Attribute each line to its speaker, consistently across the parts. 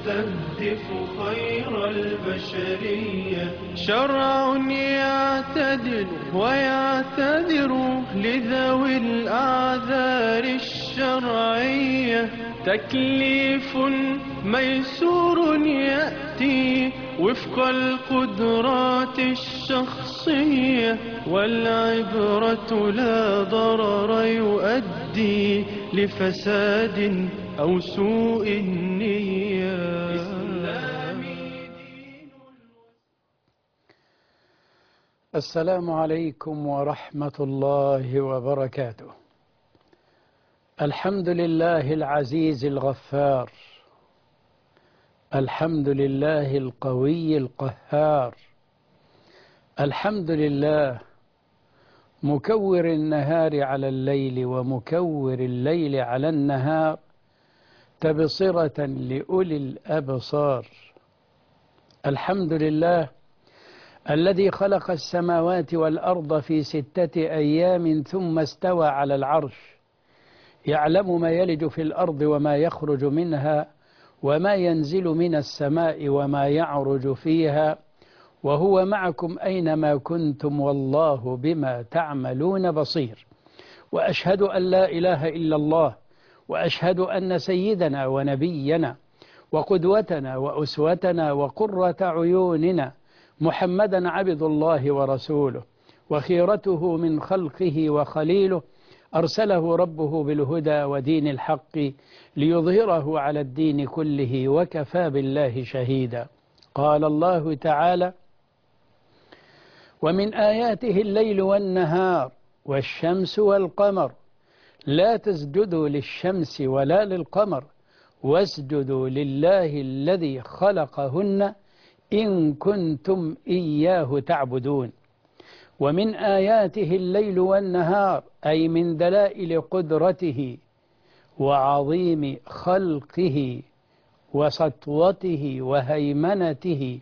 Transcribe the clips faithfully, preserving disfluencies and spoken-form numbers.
Speaker 1: يستهدف خير البشرية، شرع يعتدل ويعتذر لذوي الأعذار الشرعية، تكليف ميسور يأتي وفق القدرات الشخصية، والعبرة لا ضرر يؤدي لفساد أو سوء النية.
Speaker 2: السلام عليكم ورحمة الله وبركاته. الحمد لله العزيز الغفار، الحمد لله القوي القهار، الحمد لله مكور النهار على الليل ومكور الليل على النهار، تبصرة لأولي الأبصار. الحمد لله الذي خلق السماوات والأرض في ستة أيام ثم استوى على العرش، يعلم ما يلج في الأرض وما يخرج منها وما ينزل من السماء وما يعرج فيها، وهو معكم أينما كنتم والله بما تعملون بصير. وأشهد أن لا إله إلا الله، وأشهد أن سيدنا ونبينا وقدوتنا وأسوتنا وقرة عيوننا محمدا عبد الله ورسوله وخيرته من خلقه وخليله، أرسله ربه بالهدى ودين الحق ليظهره على الدين كله وكفى بالله شهيدا. قال الله تعالى: ومن آياته الليل والنهار والشمس والقمر لا تسجدوا للشمس ولا للقمر واسجدوا لله الذي خلقهن إن كنتم إياه تعبدون. ومن آياته الليل والنهار أي من دلائل قدرته وعظيم خلقه وسطوته وهيمنته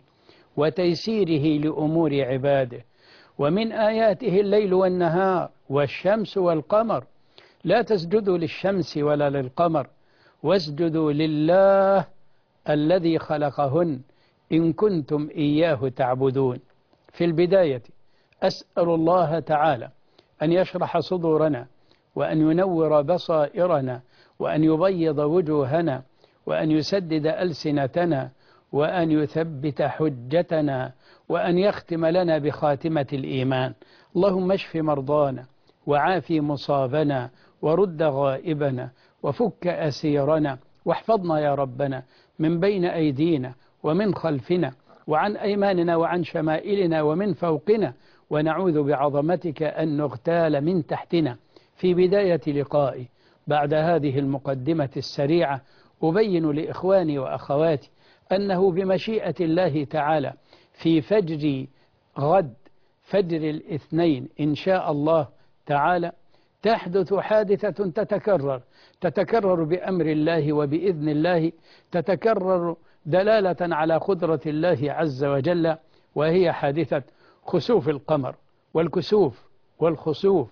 Speaker 2: وتيسيره لأمور عباده. ومن آياته الليل والنهار والشمس والقمر لا تسجدوا للشمس ولا للقمر واسجدوا لله الذي خلقهن إن كنتم إياه تعبدون. في البداية أسأل الله تعالى أن يشرح صدورنا وأن ينور بصائرنا وأن يبيض وجوهنا وأن يسدد ألسنتنا وأن يثبت حجتنا وأن يختم لنا بخاتمة الإيمان. اللهم اشف مرضانا وعافي مصابنا ورد غائبنا وفك أسيرنا واحفظنا يا ربنا من بين أيدينا ومن خلفنا وعن أيماننا وعن شمائلنا ومن فوقنا، ونعوذ بعظمتك أن نغتال من تحتنا. في بداية لقائي بعد هذه المقدمة السريعة أبين لإخواني وأخواتي أنه بمشيئة الله تعالى في فجر غد فجر الاثنين إن شاء الله تعالى تحدث حادثة تتكرر تتكرر بأمر الله وبإذن الله، تتكرر دلالة على قدرة الله عز وجل، وهي حادثة خسوف القمر. والكسوف والخسوف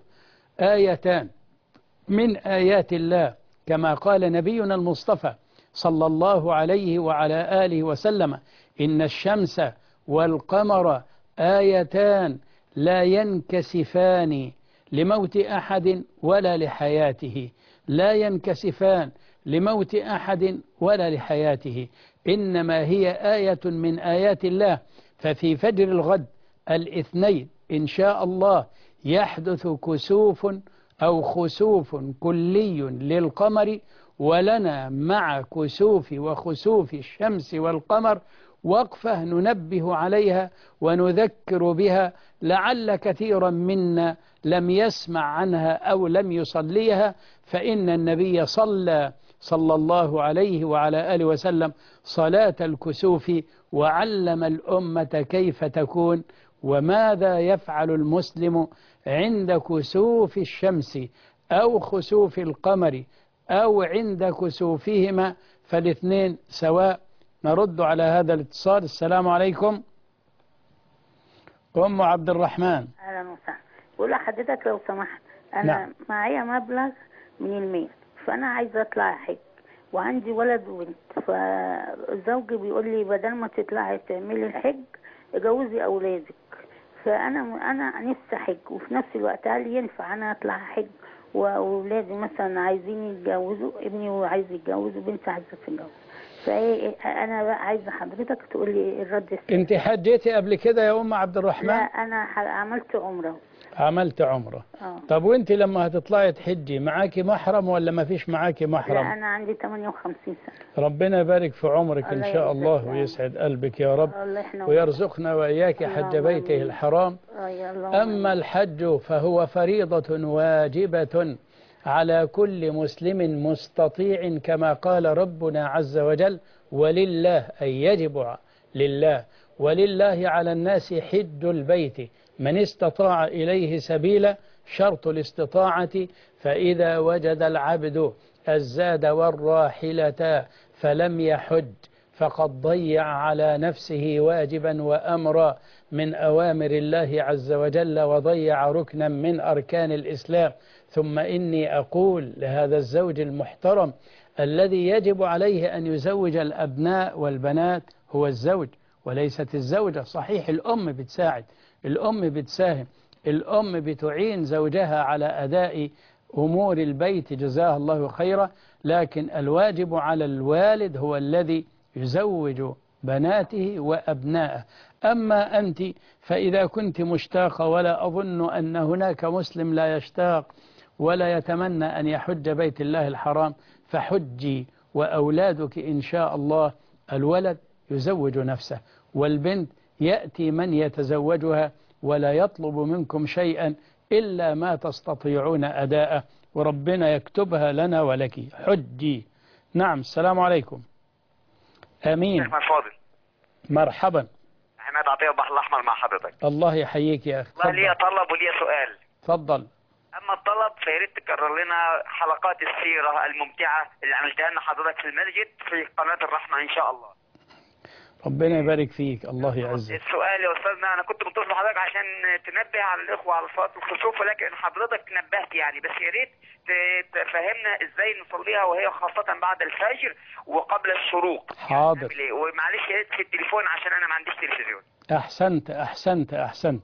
Speaker 2: آيتان من آيات الله، كما قال نبينا المصطفى صلى الله عليه وعلى آله وسلم: إن الشمس والقمر آيتان لا ينكسفان لموت أحد ولا لحياته، لا ينكسفان لموت أحد ولا لحياته، إنما هي آية من آيات الله. ففي فجر الغد الاثنين إن شاء الله يحدث كسوف أو خسوف كلي للقمر، ولنا مع كسوف وخسوف الشمس والقمر وقفة ننبه عليها ونذكر بها، لعل كثيرا منا لم يسمع عنها أو لم يصليها، فإن النبي صلى صلى الله عليه وعلى آله وسلم صلاة الكسوف وعلم الأمة كيف تكون وماذا يفعل المسلم عند كسوف الشمس أو خسوف القمر أو عند كسوفهما، فالاثنين سواء. نرد على هذا الاتصال. السلام عليكم. أم عبد الرحمن.
Speaker 3: أهلا وسهلا. بقول لحضرتك لو سمحت، أنا
Speaker 2: نعم.
Speaker 3: معايا مبلغ من المال، فأنا عايزة أطلع حج، وعندي ولد وبنت، فزوجي بيقول لي بدل ما تطلعي تعملي الحج جوزي اولادك. فانا انا نفسي حج، وفي نفس الوقت هل ينفع انا اطلع حج واولادي مثلا عايزين يتجوزوا، ابني عايز يتجوز وبنتي عايزه تتجوز؟ فايه انا بقى عايزه حضرتك تقول لي الرد السليم.
Speaker 2: انت حجيتي قبل كده يا ام عبد الرحمن؟
Speaker 3: لا انا عملت عمره.
Speaker 2: عملت عمره.
Speaker 3: اه.
Speaker 2: طب وانت لما هتطلعي تحجي معاكي محرم ولا ما فيش معاكي محرم؟
Speaker 3: لا انا عندي ثمانية وخمسين سنه.
Speaker 2: ربنا يبارك في عمرك ان
Speaker 3: الله
Speaker 2: شاء الله
Speaker 3: يعزك.
Speaker 2: ويسعد قلبك يا رب،
Speaker 3: الله يحنى
Speaker 2: ويرزقنا واياك حج
Speaker 3: اللهم
Speaker 2: بيته
Speaker 3: آمين.
Speaker 2: الحرام.
Speaker 3: آه يا اللهم
Speaker 2: اما
Speaker 3: آمين.
Speaker 2: الحج فهو فريضة واجبة على كل مسلم مستطيع، كما قال ربنا عز وجل: ولله، أي يجب لله، ولله على الناس حج البيت من استطاع إليه سبيلا، شرط الاستطاعة. فإذا وجد العبد الزاد والراحلة فلم يحج فقد ضيع على نفسه واجبا وأمرا من أوامر الله عز وجل، وضيع ركنا من أركان الإسلام. ثم إني أقول لهذا الزوج المحترم الذي يجب عليه أن يزوج الأبناء والبنات هو الزوج وليست الزوجة. صحيح الأم بتساعد، الأم بتساهم، الأم بتعين زوجها على أداء أمور البيت جزاها الله خيرا، لكن الواجب على الوالد هو الذي يزوج بناته وأبنائه. أما أنت فإذا كنت مشتاقة، ولا أظن أن هناك مسلم لا يشتاق ولا يتمنى أن يحج بيت الله الحرام، فحجي وأولادك إن شاء الله. الولد يزوج نفسه، والبنت يأتي من يتزوجها، ولا يطلب منكم شيئا إلا ما تستطيعون أداءه، وربنا يكتبها لنا ولك. حجي. نعم. السلام عليكم. آمين.
Speaker 4: احمد فاضل.
Speaker 2: مرحبا.
Speaker 4: احمد عطيه البحر الاحمر مع حضرتك.
Speaker 2: الله يحييك يا اخي.
Speaker 4: والله ليا طلب وليا سؤال.
Speaker 2: تفضل.
Speaker 4: اما الطلب فيا ريت تكرر لنا حلقات السيره الممتعه اللي عملتها لنا حضرتك في المسجد في قناه الرحمه ان شاء الله.
Speaker 2: ربنا يبارك فيك. الله يعزك.
Speaker 4: السؤال يا استاذنا، انا كنت متصل بحضرتك عشان تنبه على الاخوه على صلاه الخسوف، ولكن حضرتك نبهت يعني، بس يا ريت تفهمنا ازاي نصليها وهي خاصه بعد الفجر وقبل الشروق.
Speaker 2: حاضر.
Speaker 4: يعني ومعلش يا ريت في التليفون عشان انا ما عنديش تلفزيون.
Speaker 2: احسنت احسنت احسنت.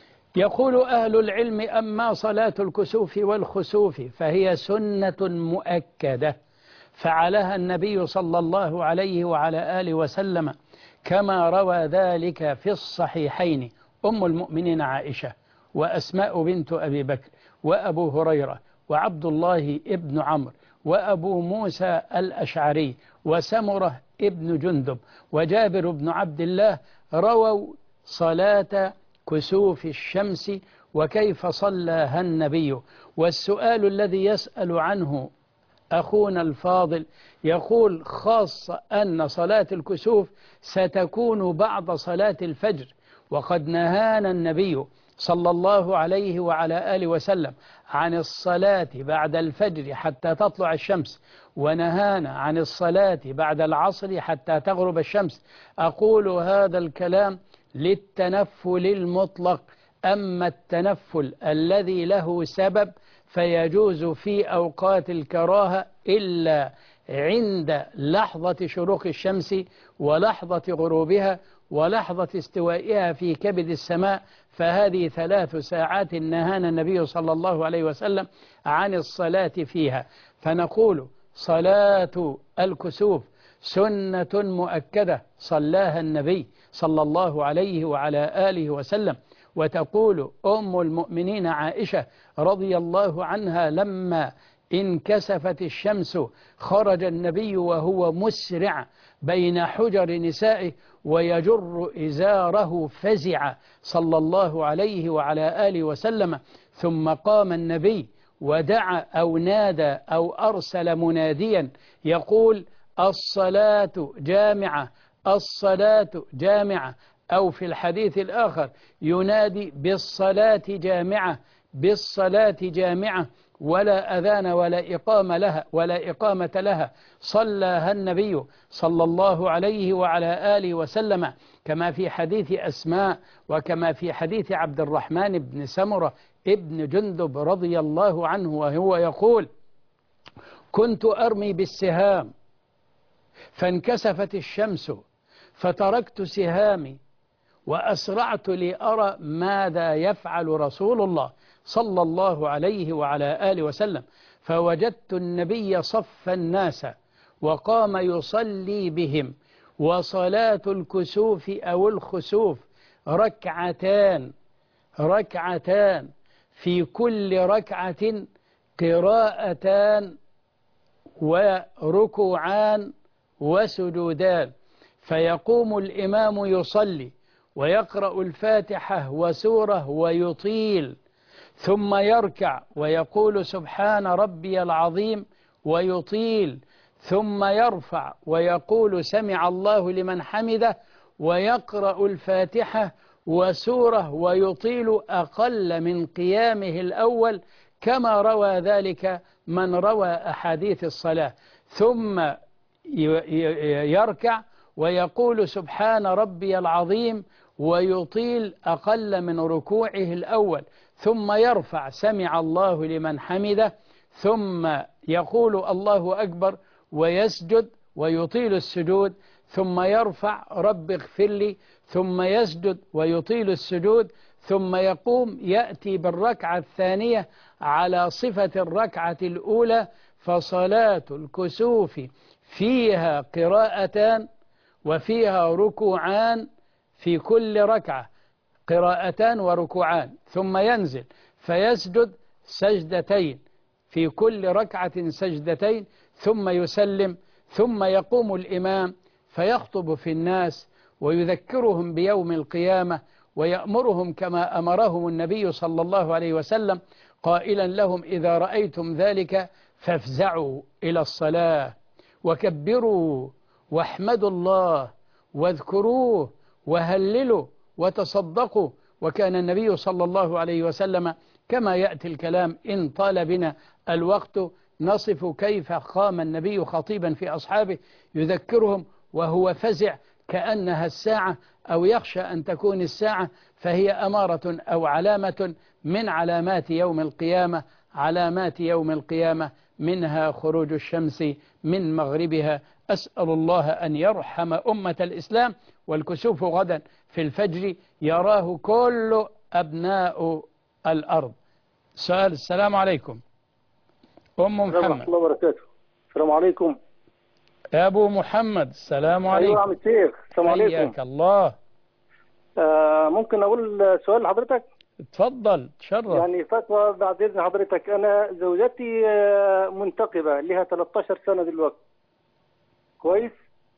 Speaker 2: يقول أهل العلم: أما صلاة الكسوف والخسوف فهي سنة مؤكدة فعلها النبي صلى الله عليه وعلى آله وسلم، كما روى ذلك في الصحيحين أم المؤمنين عائشة وأسماء بنت أبي بكر وأبو هريرة وعبد الله ابن عمرو وأبو موسى الأشعري وسمرة ابن جندب وجابر بن عبد الله رووا صلاة كسوف الشمس وكيف صلاها النبي. والسؤال الذي يسأل عنه أخونا الفاضل يقول: خاصة أن صلاة الكسوف ستكون بعد صلاة الفجر، وقد نهانا النبي صلى الله عليه وعلى آله وسلم عن الصلاة بعد الفجر حتى تطلع الشمس، ونهانا عن الصلاة بعد العصر حتى تغرب الشمس. أقول هذا الكلام للتنفل المطلق. أما التنفل الذي له سبب فيجوز في أوقات الكراهة إلا عند لحظة شروق الشمس ولحظة غروبها ولحظة استوائها في كبد السماء، فهذه ثلاث ساعات نهانا النبي صلى الله عليه وسلم عن الصلاة فيها. فنقول: صلاة الكسوف سنة مؤكدة صلاها النبي صلى الله عليه وعلى آله وسلم. وتقول أم المؤمنين عائشة رضي الله عنها: لما انكسفت الشمس خرج النبي وهو مسرع بين حجر نسائه ويجر إزاره فزع صلى الله عليه وعلى آله وسلم، ثم قام النبي ودعا أو نادى أو أرسل مناديا يقول: الصلاة جامعة، الصلاة جامعة. أو في الحديث الآخر ينادي: بالصلاة جامعة، بالصلاة جامعة، ولا أذان ولا إقامة لها ولا إقامة لها صلاها النبي صلى الله عليه وعلى آله وسلم، كما في حديث أسماء وكما في حديث عبد الرحمن بن سمرة ابن جندب رضي الله عنه، وهو يقول: كنت أرمي بالسهام فانكسفت الشمس فتركت سهامي وأسرعت لأرى ماذا يفعل رسول الله صلى الله عليه وعلى آله وسلم، فوجدت النبي صف الناس وقام يصلي بهم، وصلاة الكسوف أو الخسوف ركعتان ركعتان في كل ركعة قراءتان وركوعان وسجودان، فيقوم الإمام يصلي ويقرأ الفاتحة وسورة ويطيل، ثم يركع ويقول سبحان ربي العظيم ويطيل، ثم يرفع ويقول سمع الله لمن حمده ويقرأ الفاتحة وسورة ويطيل أقل من قيامه الأول، كما روى ذلك من روى أحاديث الصلاة، ثم يركع ويقول سبحان ربي العظيم ويطيل أقل من ركوعه الأول، ثم يرفع سمع الله لمن حمده، ثم يقول الله أكبر ويسجد ويطيل السجود، ثم يرفع رب اغفر لي، ثم يسجد ويطيل السجود، ثم يقوم يأتي بالركعة الثانية على صفة الركعة الأولى. فصلاة الكسوف فيها قراءتان وفيها ركوعان، في كل ركعة قراءتان وركوعان، ثم ينزل فيسجد سجدتين، في كل ركعة سجدتين، ثم يسلم، ثم يقوم الإمام فيخطب في الناس ويذكرهم بيوم القيامة ويأمرهم كما أمرهم النبي صلى الله عليه وسلم قائلا لهم إذا رأيتم ذلك فافزعوا إلى الصلاة وكبروا واحمدوا الله واذكروه وهللوا وتصدقوا. وكان النبي صلى الله عليه وسلم كما يأتي الكلام إن طال بنا الوقت نصف كيف قام النبي خطيبا في أصحابه يذكرهم وهو فزع كأنها الساعة أو يخشى أن تكون الساعة، فهي أمارة أو علامة من علامات يوم القيامة علامات يوم القيامة منها خروج الشمس من مغربها. أسأل الله أن يرحم أمة الإسلام، والكسوف غدا في الفجر يراه كل أبناء الأرض. سؤال. السلام عليكم. أم محمد.
Speaker 5: ورحمة الله وبركاته. السلام عليكم.
Speaker 2: أبو محمد. السلام عليكم.
Speaker 5: أيوة يا عم الشيخ. السلام عليكم.
Speaker 2: حياك الله.
Speaker 5: آه ممكن أقول سؤال لحضرتك؟
Speaker 2: اتفضل تشرف.
Speaker 5: يعني فتوى بعد إذن حضرتك. أنا زوجتي منتقبة لها ثلاثة عشر سنة دلوقتي، كويس؟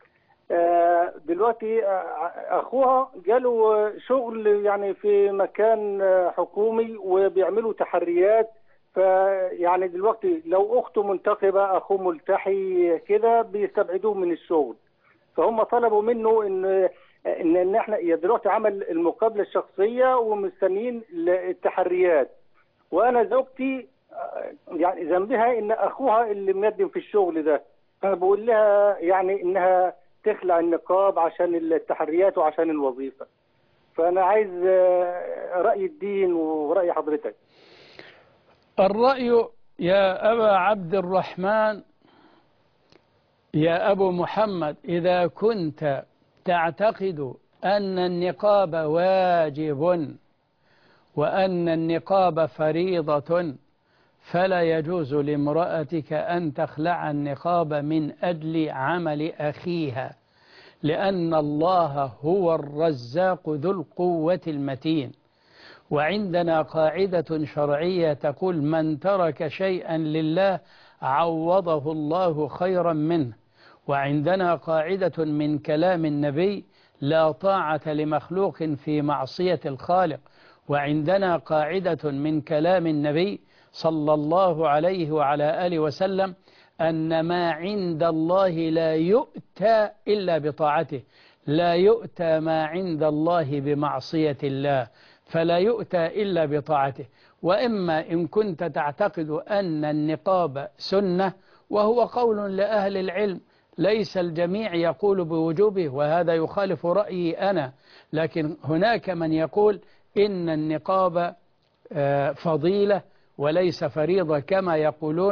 Speaker 5: آه دلوقتي أخوها جاله شغل يعني في مكان حكومي وبيعملوا تحريات، فيعني دلوقتي لو أخته منتقبة أخوه ملتحي كده بيستبعدوه من الشغل، فهم طلبوا منه إن ان ان احنا دلوقتي عمل المقابله الشخصيه ومستنيين التحريات، وانا زوجتي يعني ذنبها ان اخوها اللي مقدم في الشغل ده، فانا بقول لها يعني انها تخلع النقاب عشان التحريات وعشان الوظيفه. فانا عايز راي الدين وراي حضرتك.
Speaker 2: الراي يا ابا عبد الرحمن، يا ابو محمد، اذا كنت تعتقد أن النقاب واجب وأن النقاب فريضة فلا يجوز لامرأتك أن تخلع النقاب من أجل عمل أخيها، لأن الله هو الرزاق ذو القوة المتين. وعندنا قاعدة شرعية تقول من ترك شيئا لله عوضه الله خيرا منه. وعندنا قاعدة من كلام النبي لا طاعة لمخلوق في معصية الخالق. وعندنا قاعدة من كلام النبي صلى الله عليه وعلى آله وسلم أن ما عند الله لا يؤتى إلا بطاعته، لا يؤتى ما عند الله بمعصية الله، فلا يؤتى إلا بطاعته. وإما إن كنت تعتقد أن النقاب سنة، وهو قول لأهل العلم ليس الجميع يقول بوجوبه، وهذا يخالف رأيي أنا، لكن هناك من يقول إن النقاب فضيلة وليس فريضة كما يقولون.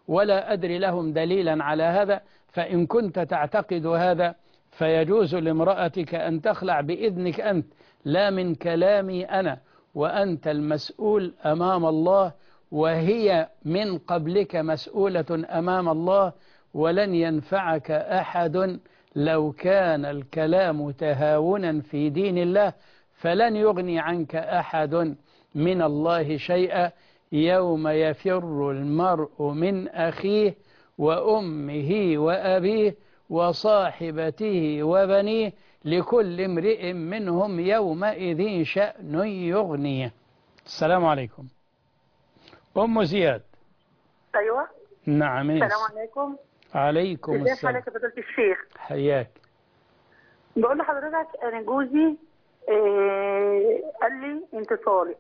Speaker 2: ولا أدري لهم دليلا على هذا. فإن كنت تعتقد هذا فيجوز لامرأتك أن تخلع بإذنك أنت، لا من كلامي أنا، وأنت المسؤول أمام الله، وهي من قبلك مسؤولة أمام الله، ولن ينفعك أحد لو كان الكلام تهاونا في دين الله، فلن يغني عنك أحد من الله شيئا. يوم يفر المرء من أخيه وأمه وأبيه وصاحبته وبنيه لكل امرئ منهم يومئذ شأن يغنيه. السلام عليكم. أم زياد.
Speaker 6: أيوة.
Speaker 2: نعم.
Speaker 6: السلام عليكم.
Speaker 2: عليكم
Speaker 6: ازي
Speaker 2: السلام.
Speaker 6: حضرتك يا فضيلة الشيخ؟
Speaker 2: حياك.
Speaker 6: بقول لحضرتك أنا جوزي إيه قال لي أنت طالق،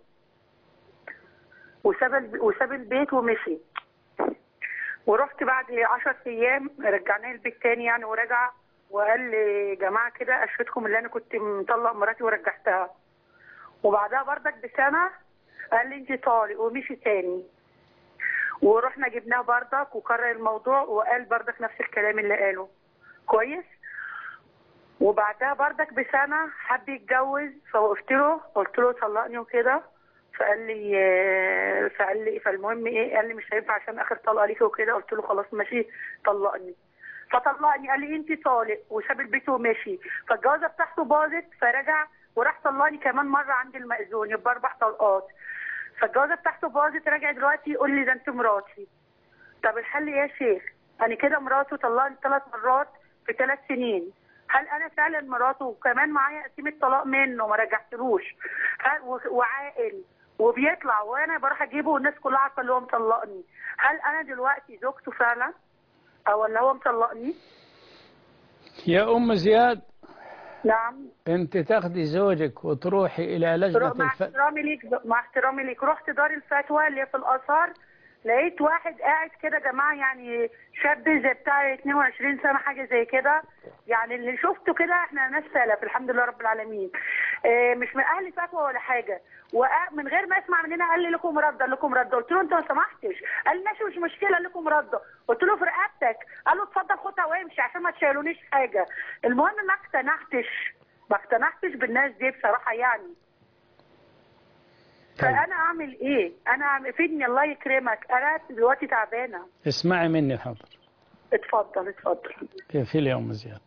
Speaker 6: وساب الب- وساب البيت ومشي، ورحت بعد عشر أيام رجعناه البيت تاني يعني، ورجع وقال لي جماعة كده أشهدكم اللي أنا كنت مطلق مراتي ورجعتها. وبعدها بردك بسنة قال لي أنت طالق ومشي تاني، ورحنا جبناه بردك وكرر الموضوع وقال بردك نفس الكلام اللي قاله كويس. وبعدها بردك بسنة حب يتجوز، فوقفت له قلت له طلقني وكده، فقال لي فقال لي فالمهم ايه، قال لي مش هينفع عشان اخر طلقه ليكي وكده. قلت له خلاص ماشي طلقني، فطلقني. قال لي انت طالق وساب البيت ومشي، فالجوازه بتاعته باظت، فرجع وراح طلقني كمان مره عند المأذون، يبقى اربع طلقات. فالجوازه بتاعته باظت، راجع دلوقتي يقول لي ده انت مراتي. طب الحل ايه يا شيخ؟ انا كده مراته طلقني ثلاث مرات في ثلاث سنين، هل انا فعلا مراته وكمان معايا قسيمه طلاق منه ما رجعتلوش، هل وعاقل وبيطلع وانا بروح اجيبه والناس كلها عارفه اللي هو مطلقني، هل انا دلوقتي زوجته فعلا او ولا هو مطلقني؟
Speaker 2: يا أم زياد.
Speaker 6: نعم.
Speaker 2: أنت تاخدي زوجك وتروحي إلى لجنة
Speaker 6: مع
Speaker 2: الف...
Speaker 6: احترامي ليك مع احترامي ليك رحت دار الفتوى اللي في الآثار، لقيت واحد قاعد كده جماعه يعني شاب زي بتاع اثنين وعشرين سنه حاجه زي كده، يعني اللي شفته كده احنا ناس سلف الحمد لله رب العالمين، اه مش من اهل فتوى ولا حاجه، ومن غير ما اسمع مننا قال لي لكم رده لكم رده. قلت له انت ما سمحتش، قال لي ماشي مش مشكله لكم رده. قلت له في رقبتك، قال له اتفضل خدها وامشي عشان ما تشيلونيش حاجه. المهم ما اقتنعتش ما اقتنعتش بالناس دي بصراحه يعني. فانا اعمل ايه؟ انا اعمل فيدني الله يكرمك، انا دلوقتي تعبانه.
Speaker 2: اسمعي مني حاضر.
Speaker 6: اتفضل اتفضل.
Speaker 2: في اليوم زياد.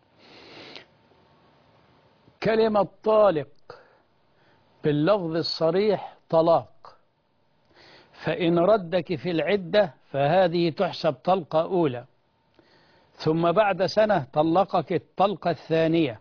Speaker 2: كلمة طالق باللفظ الصريح طلاق، فإن ردك في العدة فهذه تحسب طلقة أولى، ثم بعد سنة طلقك الطلقة الثانية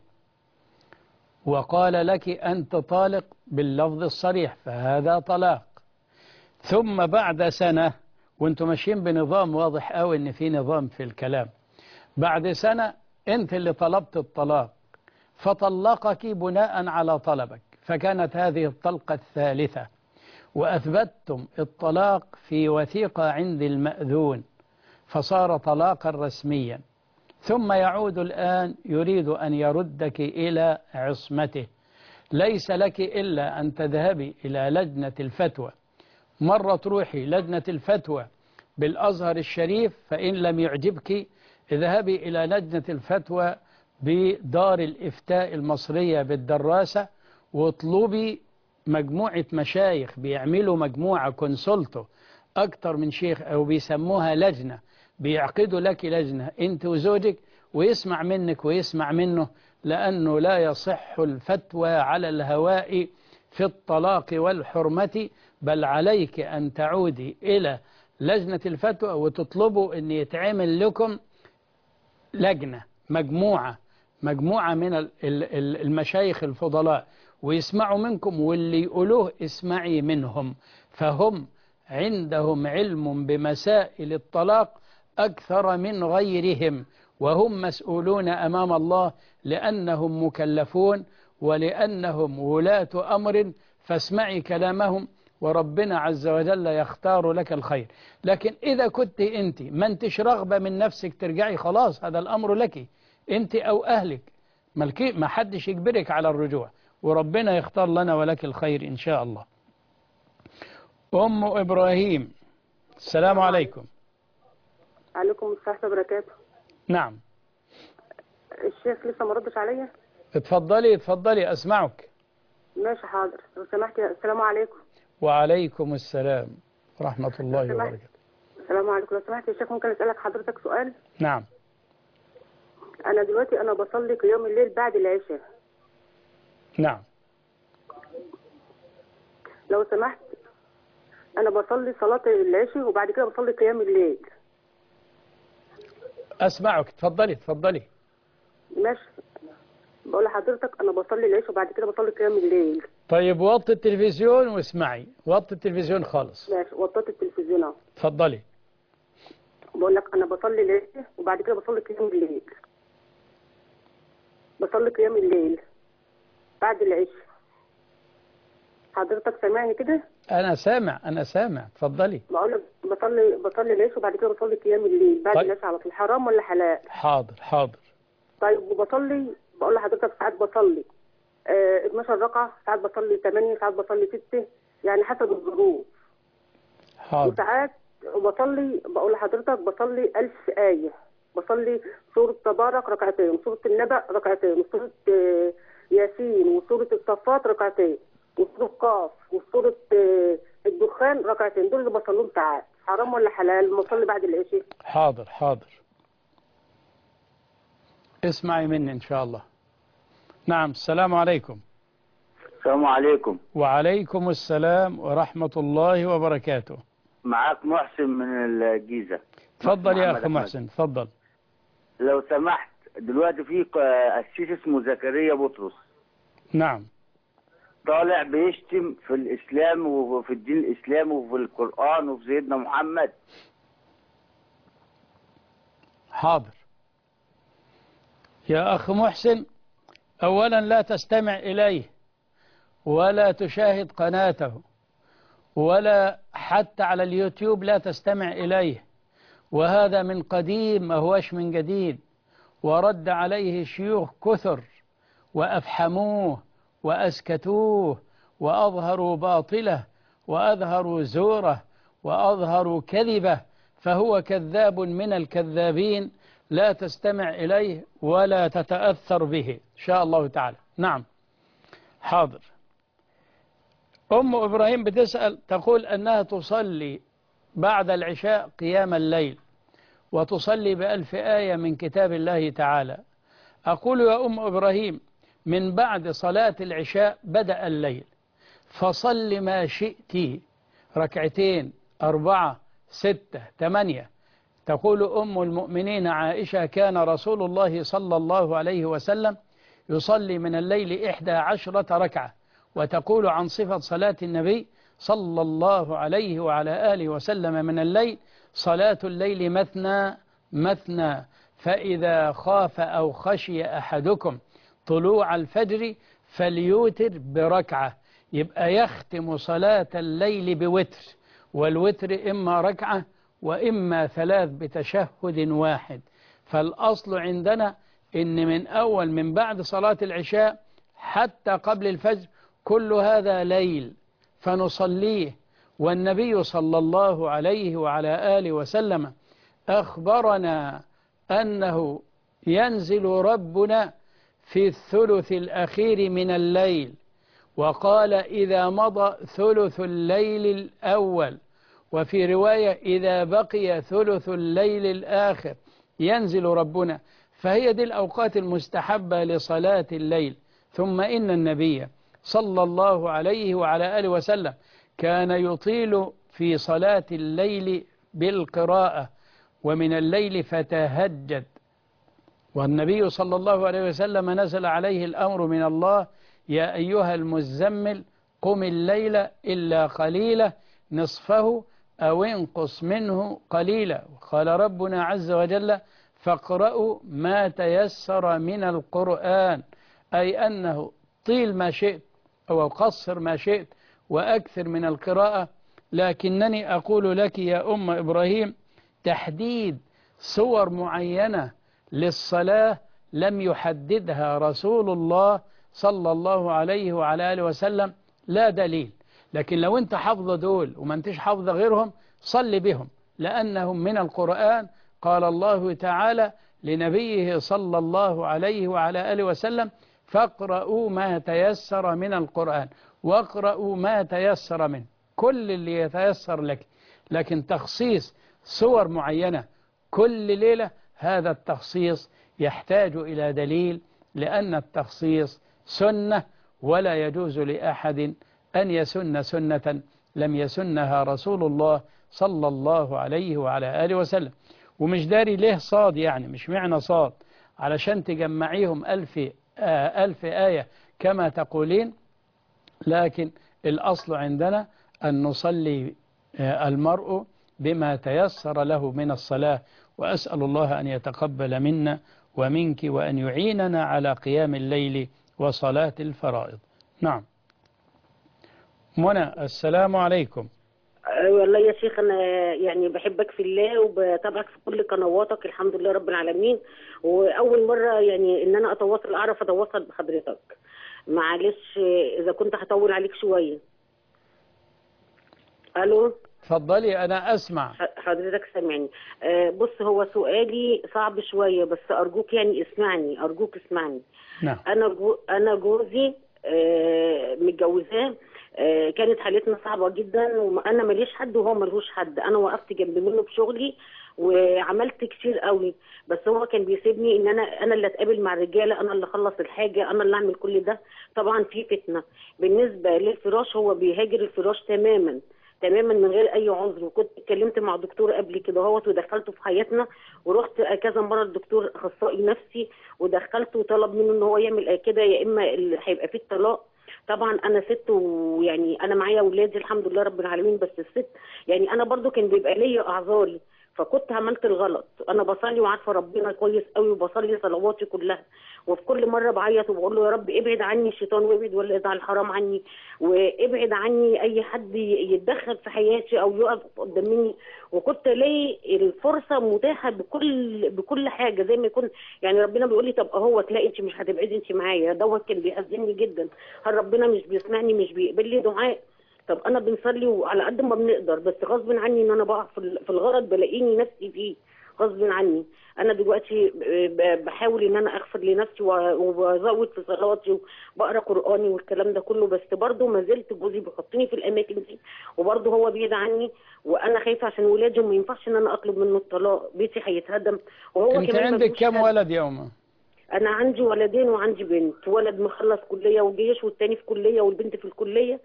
Speaker 2: وقال لك أنت طالق باللفظ الصريح فهذا طلاق، ثم بعد سنة، وانتم ماشيين بنظام واضح قوي ان في نظام في الكلام، بعد سنة انت اللي طلبت الطلاق فطلقك بناء على طلبك، فكانت هذه الطلقة الثالثة، وأثبتتم الطلاق في وثيقة عند المأذون فصار طلاقا رسميا، ثم يعود الآن يريد أن يردك إلى عصمته. ليس لك إلا أن تذهبي إلى لجنة الفتوى، مرة تروحي لجنة الفتوى بالأزهر الشريف، فإن لم يعجبك اذهبي إلى لجنة الفتوى بدار الإفتاء المصرية بالدراسة، واطلبي مجموعة مشايخ بيعملوا مجموعة كونسولتو أكتر من شيخ، أو بيسموها لجنة، بيعقدوا لك لجنة أنت وزوجك ويسمع منك ويسمع منه، لأنه لا يصح الفتوى على الهواء في الطلاق والحرمة، بل عليك أن تعودي إلى لجنة الفتوى وتطلبوا أن يتعمل لكم لجنة، مجموعة مجموعة من المشايخ الفضلاء ويسمعوا منكم، واللي يقولوه اسمعي منهم، فهم عندهم علم بمسائل الطلاق أكثر من غيرهم، وهم مسؤولون أمام الله لأنهم مكلفون ولأنهم ولاة أمر، فاسمعي كلامهم وربنا عز وجل يختار لك الخير. لكن إذا كنت أنت ما انتش رغبة من نفسك ترجعي، خلاص هذا الأمر لك أنت أو أهلك، ما حدش يجبرك على الرجوع، وربنا يختار لنا ولك الخير إن شاء الله. أم إبراهيم. السلام عليكم.
Speaker 7: عليكم السلام ورحمة الله وبركاته.
Speaker 2: نعم.
Speaker 7: الشيخ لسه ما ردش عليا؟
Speaker 2: اتفضلي اتفضلي أسمعك.
Speaker 7: ماشي حاضر، لو سمحت. السلام عليكم.
Speaker 2: وعليكم السلام ورحمة الله
Speaker 7: لو سمحت.
Speaker 2: وبركاته.
Speaker 7: السلام عليكم. لو سمحت يا شيخ ممكن أسألك حضرتك سؤال؟
Speaker 2: نعم.
Speaker 7: أنا دلوقتي أنا بصلي قيام الليل بعد العشاء.
Speaker 2: نعم.
Speaker 7: لو سمحت أنا بصلي صلاة العشاء وبعد كده بصلي قيام الليل.
Speaker 2: أسمعك، اتفضلي اتفضلي.
Speaker 7: ماشي. بقول لحضرتك أنا بصلي العشاء وبعد كده بصلي قيام الليل.
Speaker 2: طيب وطي التلفزيون واسمعي، وطي التلفزيون خالص.
Speaker 7: ماشي، وطيت التلفزيون أهو.
Speaker 2: اتفضلي.
Speaker 7: بقول لك أنا بصلي العشاء وبعد كده بصلي قيام الليل. بصلي قيام الليل بعد العشاء. حضرتك سامعني كده؟
Speaker 2: أنا سامع أنا سامع اتفضلي.
Speaker 7: بقول لك بصلي بصلي العشاء وبعد كده بصلي قيام الليل بعد
Speaker 2: طيب.
Speaker 7: العشاء على طول، حرام ولا حلال؟
Speaker 2: حاضر حاضر.
Speaker 7: طيب وبصلي بقول لحضرتك ساعات بصلي آه اتناشر ركعة، ساعات بصلي ثمانية، ساعات بصلي ستة، يعني حسب الظروف.
Speaker 2: حاضر.
Speaker 7: وساعات بصلي بقول لحضرتك بصلي ألف آية، بصلي سورة تبارك ركعتين، سورة النبأ ركعتين، وسورة آه ياسين، وسورة الصفات ركعتين، وسورة قاف، وسورة آه الدخان ركعتين. دول اللي بصليهم ساعات. حرام ولا حلال بصلي بعد العشاء؟
Speaker 2: حاضر حاضر. اسمعي مني إن شاء الله. نعم. السلام عليكم.
Speaker 8: السلام عليكم.
Speaker 2: وعليكم السلام ورحمة الله وبركاته.
Speaker 8: معاك محسن من الجيزة.
Speaker 2: تفضل يا أخي محسن تفضل.
Speaker 8: لو سمحت، دلوقتي في قسيس اسمه زكريا بطرس.
Speaker 2: نعم.
Speaker 8: طالع بيشتم في الإسلام وفي الدين الإسلامي وفي القرآن وفي سيدنا محمد.
Speaker 2: حاضر يا أخ محسن، أولا لا تستمع إليه ولا تشاهد قناته ولا حتى على اليوتيوب لا تستمع إليه، وهذا من قديم ما هوش من جديد، ورد عليه شيوخ كثر وأفحموه وأسكتوه وأظهروا باطله وأظهروا زوره وأظهروا كذبه، فهو كذاب من الكذابين. لا تستمع إليه ولا تتأثر به إن شاء الله تعالى. نعم. حاضر. أم إبراهيم بتسأل تقول أنها تصلي بعد العشاء قيام الليل وتصلي بألف آية من كتاب الله تعالى. أقول يا أم إبراهيم من بعد صلاة العشاء بدأ الليل، فصل ما شئت، ركعتين، أربعة، ستة، ثمانية. تقول أم المؤمنين عائشة كان رسول الله صلى الله عليه وسلم يصلي من الليل إحدى عشرة ركعة. وتقول عن صفة صلاة النبي صلى الله عليه وعلى آله وسلم من الليل صلاة الليل مثنى مثنى، فإذا خاف أو خشي أحدكم طلوع الفجر فليوتر بركعة. يبقى يختم صلاة الليل بوتر، والوتر إما ركعة وإما ثلاث بتشهد واحد. فالأصل عندنا إن من أول من بعد صلاة العشاء حتى قبل الفجر كل هذا ليل فنصليه. والنبي صلى الله عليه وعلى آله وسلم أخبرنا أنه ينزل ربنا في الثلث الأخير من الليل، وقال إذا مضى ثلث الليل الأول، وفي رواية إذا بقي ثلث الليل الآخر ينزل ربنا. فهي دي الأوقات المستحبة لصلاة الليل. ثم إن النبي صلى الله عليه وعلى آله وسلم كان يطيل في صلاة الليل بالقراءة، ومن الليل فتهجد. والنبي صلى الله عليه وسلم نزل عليه الأمر من الله يا أيها المزمل قم الليل إلا قليلا نصفه أو انقص منه قليلا. قال ربنا عز وجل فاقرأوا ما تيسر من القرآن، أي أنه طيل ما شئت أو قصر ما شئت وأكثر من القراءة. لكنني أقول لك يا أم إبراهيم تحديد صور معينة للصلاة لم يحددها رسول الله صلى الله عليه وعلى آله وسلم، لا دليل. لكن لو أنت حافظ دول وما أنتش حافظ غيرهم صل بهم، لأنهم من القرآن قال الله تعالى لنبيه صلى الله عليه وعلى آله وسلم فاقرؤوا ما تيسر من القرآن، واقرؤوا ما تيسر منه، كل اللي يتيسر لك. لكن تخصيص صور معينة كل ليلة، هذا التخصيص يحتاج إلى دليل، لأن التخصيص سنة، ولا يجوز لأحد أن يسن سنة لم يسنها رسول الله صلى الله عليه وعلى آله وسلم. ومش داري ليه صاد، يعني مش معنى صاد علشان تجمعيهم ألف, آه ألف آية كما تقولين، لكن الأصل عندنا أن نصلي آه المرء بما تيسر له من الصلاة. وأسأل الله أن يتقبل منا ومنك، وأن يعيننا على قيام الليل وصلاة الفرائض. نعم. منى، السلام عليكم.
Speaker 9: والله يا شيخ أنا يعني بحبك في الله وبتابعك في كل قنواتك، الحمد لله رب العالمين. وأول مرة يعني إن أنا أتواصل أعرف أتواصل بحضرتك، معلش إذا كنت هطول عليك شوية. ألو،
Speaker 2: اتفضلي أنا أسمع.
Speaker 9: حضرتك سامعني. أه بص، هو سؤالي صعب شوية بس أرجوك يعني اسمعني، أرجوك اسمعني.
Speaker 2: نعم.
Speaker 9: أنا جو أنا جوزي أه متجوزاه، أه كانت حالتنا صعبة جدا، وأنا ماليش حد وهو ملهوش حد. أنا وقفت جنب منه بشغلي وعملت كتير قوي، بس هو كان بيسيبني ان انا انا اللي اتقابل مع الرجاله، انا اللي اخلص الحاجه، انا اللي اعمل كل ده. طبعا في فتنه بالنسبه للفراش، هو بيهاجر الفراش تماما تماما من غير اي عذر. وكنت اتكلمت مع دكتور قبل كده اهوت ودخلته في حياتنا، ورحت كذا مره لدكتور اخصائي نفسي ودخلته وطلب منه ان هو يعمل كده، يا اما اللي هيبقى فيه الطلاق. طبعا انا ست ويعني انا معايا اولادي الحمد لله رب العالمين، بس الست يعني انا برضو كان بيبقى ليا اعذاري، فكنت عملت الغلط. انا بصلي وعارفه ربنا كويس قوي، وبصلي صلواتي كلها، وفي كل مره بعيط وبقول له يا رب ابعد عني الشيطان، وابعد ولد على الحرام عني، وابعد عني اي حد يتدخل في حياتي او يقف قدام مني. وكنت لي الفرصه متاحه بكل بكل حاجه، زي ما يكون يعني ربنا بيقول لي طب اهو تلاقي انت مش هتبعدي انت معايا. دوت كان بيحزنني جدا. هل ربنا مش بيسمعني، مش بيقبل لي دعاء؟ طب انا بنصلي وعلى قد ما بنقدر، بس غصب عني ان انا بقع في الغلط بلاقيني نفسي فيه غصب عني. انا دلوقتي بحاول ان انا اغفر لنفسي وازود في صلاتي وبقرا قراني والكلام ده كله، بس برضه ما زلت جوزي بيحطني في الاماكن دي، وبرضه هو بعيد عني، وانا خايفه عشان ولادي، وما ينفعش ان انا اطلب منه الطلاق، بيتي هيتهدم. وهو
Speaker 2: انت
Speaker 9: كمان
Speaker 2: عندك كام ولد يا أمه؟
Speaker 9: انا عندي ولدين وعندي بنت، ولد مخلص كليه وجيش والتاني في كليه والبنت في الكليه.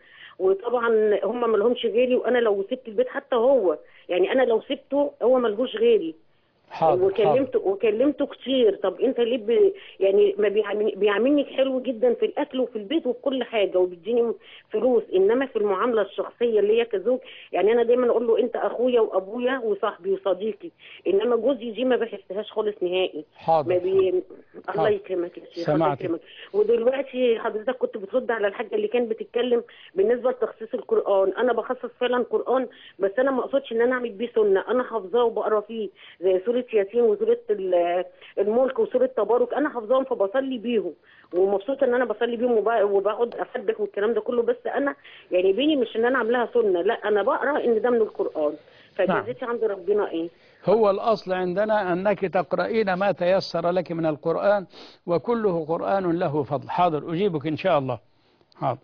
Speaker 9: وطبعا هم ما لهمش غيري، وانا لو سبت البيت حتى هو يعني انا لو سبته هو ملهوش غيري.
Speaker 2: حاضر
Speaker 9: وكلمته
Speaker 2: حاضر.
Speaker 9: وكلمته كتير، طب انت ليه ب... يعني ما بيعاملني بيعاملني حلو جدا في الاكل وفي البيت وفي كل حاجه وبيديني فلوس، انما في المعامله الشخصيه اللي هي كزوج يعني انا دايما اقول له انت اخويا وابويا وصاحبي وصديقي، انما جوزي دي ما بحسهاش خالص نهائي.
Speaker 2: حاضر.
Speaker 9: ما بي... الله يكرمك يا شيخ، الله يكرمك. ودلوقتي حضرتك كنت بترد على الحاجه اللي كانت بتتكلم بالنسبه لتخصيص القران. انا بخصص فعلا قران، بس انا ما اقصدش ان انا اعمل بيه سنه، انا حافظاه وبقرا فيه زي سوره ياسين وسوره الملك وسوره تبارك، انا حافظاهم فبصلي بيهم ومبسوطه ان انا بصلي بيهم وبقعد اسبح والكلام ده كله. بس انا يعني بيني مش ان انا عاملاها سنه، لا انا بقرا ان ده من القران، فجزيتي عند ربنا ايه؟
Speaker 2: هو الأصل عندنا أنك تقرأين ما تيسر لك من القرآن، وكله قرآن له فضل. حاضر أجيبك إن شاء الله. حاضر.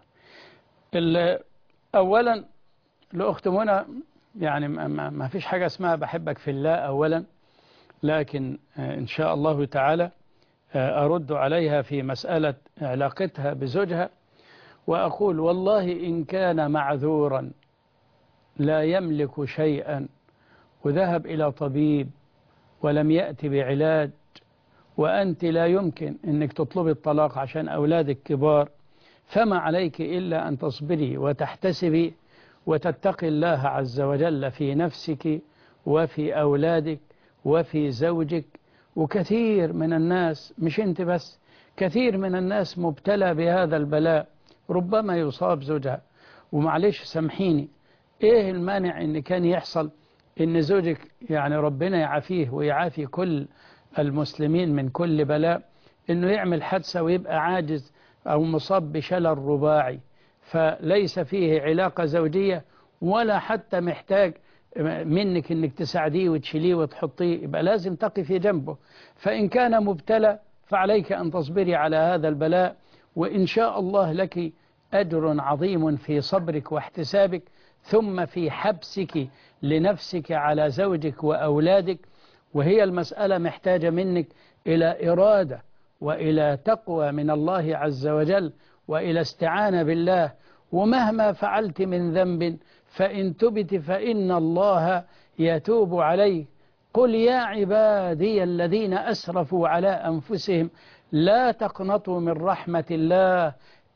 Speaker 2: أولا لأخت منى يعني ما فيش حاجة اسمها بحبك في الله أولا، لكن إن شاء الله تعالى أرد عليها في مسألة علاقتها بزوجها، وأقول والله إن كان معذورا لا يملك شيئا وذهب إلى طبيب ولم يأتي بعلاج، وأنت لا يمكن أنك تطلبي الطلاق عشان أولادك كبار، فما عليك إلا أن تصبري وتحتسبي وتتقي الله عز وجل في نفسك وفي أولادك وفي زوجك. وكثير من الناس، مش أنت بس، كثير من الناس مبتلى بهذا البلاء، ربما يصاب زوجها. ومعلش سامحيني، إيه المانع أن كان يحصل إن زوجك يعني ربنا يعافيه ويعافي كل المسلمين من كل بلاء، إنه يعمل حادثة ويبقى عاجز أو مصاب بشلل رباعي، فليس فيه علاقة زوجية ولا حتى محتاج منك انك تساعديه وتشيليه وتحطيه، يبقى لازم تقفي جنبه. فإن كان مبتلى فعليك أن تصبري على هذا البلاء، وإن شاء الله لك أجر عظيم في صبرك واحتسابك، ثم في حبسك لنفسك على زوجك وأولادك. وهي المسألة محتاجة منك إلى إرادة وإلى تقوى من الله عز وجل وإلى استعانة بالله. ومهما فعلت من ذنب فإن تبت فإن الله يتوب عليه. قل يا عبادي الذين أسرفوا على أنفسهم لا تقنطوا من رحمة الله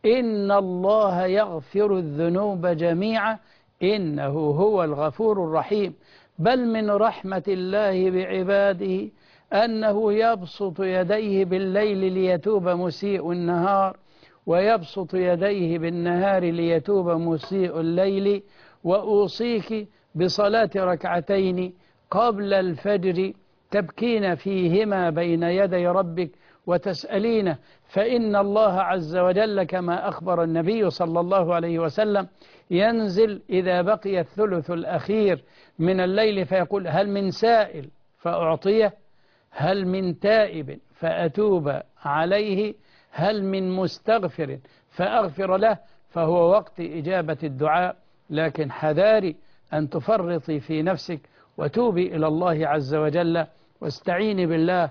Speaker 2: إن الله يغفر الذنوب جميعا إنه هو الغفور الرحيم. بل من رحمة الله بعباده أنه يبسط يديه بالليل ليتوب مسيء النهار، ويبسط يديه بالنهار ليتوب مسيء الليل. وأوصيك بصلاة ركعتين قبل الفجر تبكين فيهما بين يدي ربك وتسألينه، فإن الله عز وجل كما أخبر النبي صلى الله عليه وسلم ينزل إذا بقي الثلث الأخير من الليل فيقول هل من سائل فأعطيه، هل من تائب فأتوب عليه، هل من مستغفر فأغفر له. فهو وقت إجابة الدعاء، لكن حذاري أن تفرطي في نفسك وتوبي إلى الله عز وجل واستعيني بالله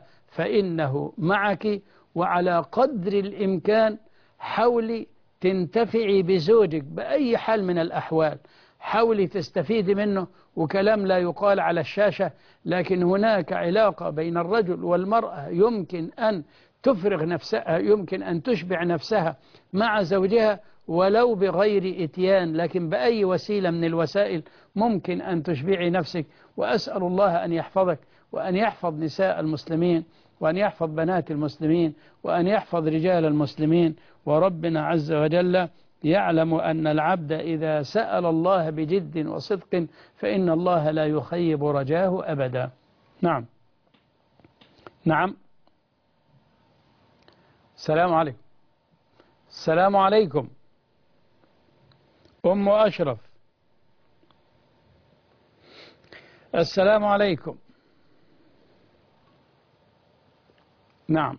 Speaker 2: فإنه معك. وعلى قدر الإمكان حاولي تنتفعي بزوجك بأي حال من الأحوال، حاولي تستفيدي منه. وكلام لا يقال على الشاشة، لكن هناك علاقة بين الرجل والمرأة يمكن أن تفرغ نفسها، يمكن أن تشبع نفسها مع زوجها ولو بغير إتيان، لكن بأي وسيلة من الوسائل ممكن أن تشبعي نفسك. وأسأل الله أن يحفظك وأن يحفظ نساء المسلمين وأن يحفظ بنات المسلمين وأن يحفظ رجال المسلمين. وربنا عز وجل يعلم أن العبد إذا سأل الله بجد وصدق فإن الله لا يخيب رجاه أبدا. نعم نعم. السلام عليكم. السلام عليكم. أم أشرف. السلام عليكم. نعم.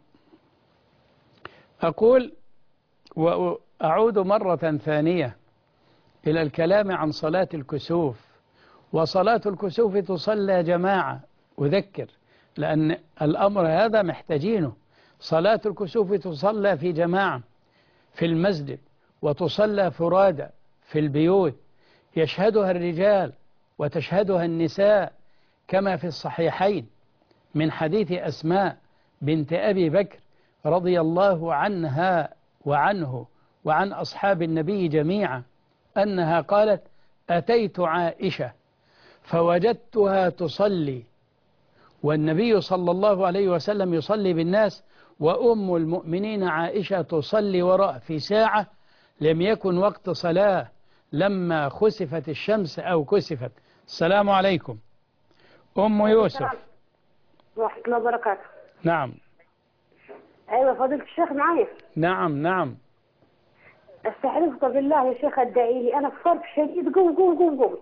Speaker 2: أقول وأعود مرة ثانية إلى الكلام عن صلاة الكسوف. وصلاة الكسوف تصلى جماعة، أذكر لأن الأمر هذا محتاجينه. صلاة الكسوف تصلى في جماعة في المسجد، وتصلى فرادى في البيوت، يشهدها الرجال وتشهدها النساء كما في الصحيحين من حديث أسماء بنت أبي بكر رضي الله عنها وعنه وعن أصحاب النبي جميعا أنها قالت أتيت عائشة فوجدتها تصلي والنبي صلى الله عليه وسلم يصلي بالناس، وأم المؤمنين عائشة تصلي وراء في ساعة لم يكن وقت صلاة لما خسفت الشمس أو كسفت. السلام عليكم. أم يوسف.
Speaker 7: ورحمة الله وبركاته.
Speaker 2: نعم.
Speaker 7: أيوة فضيلة الشيخ معايا.
Speaker 2: نعم نعم.
Speaker 7: استحلفك بالله يا شيخ ادعي لي، أنا في فرق شديد. قوم قوم قوم قوم.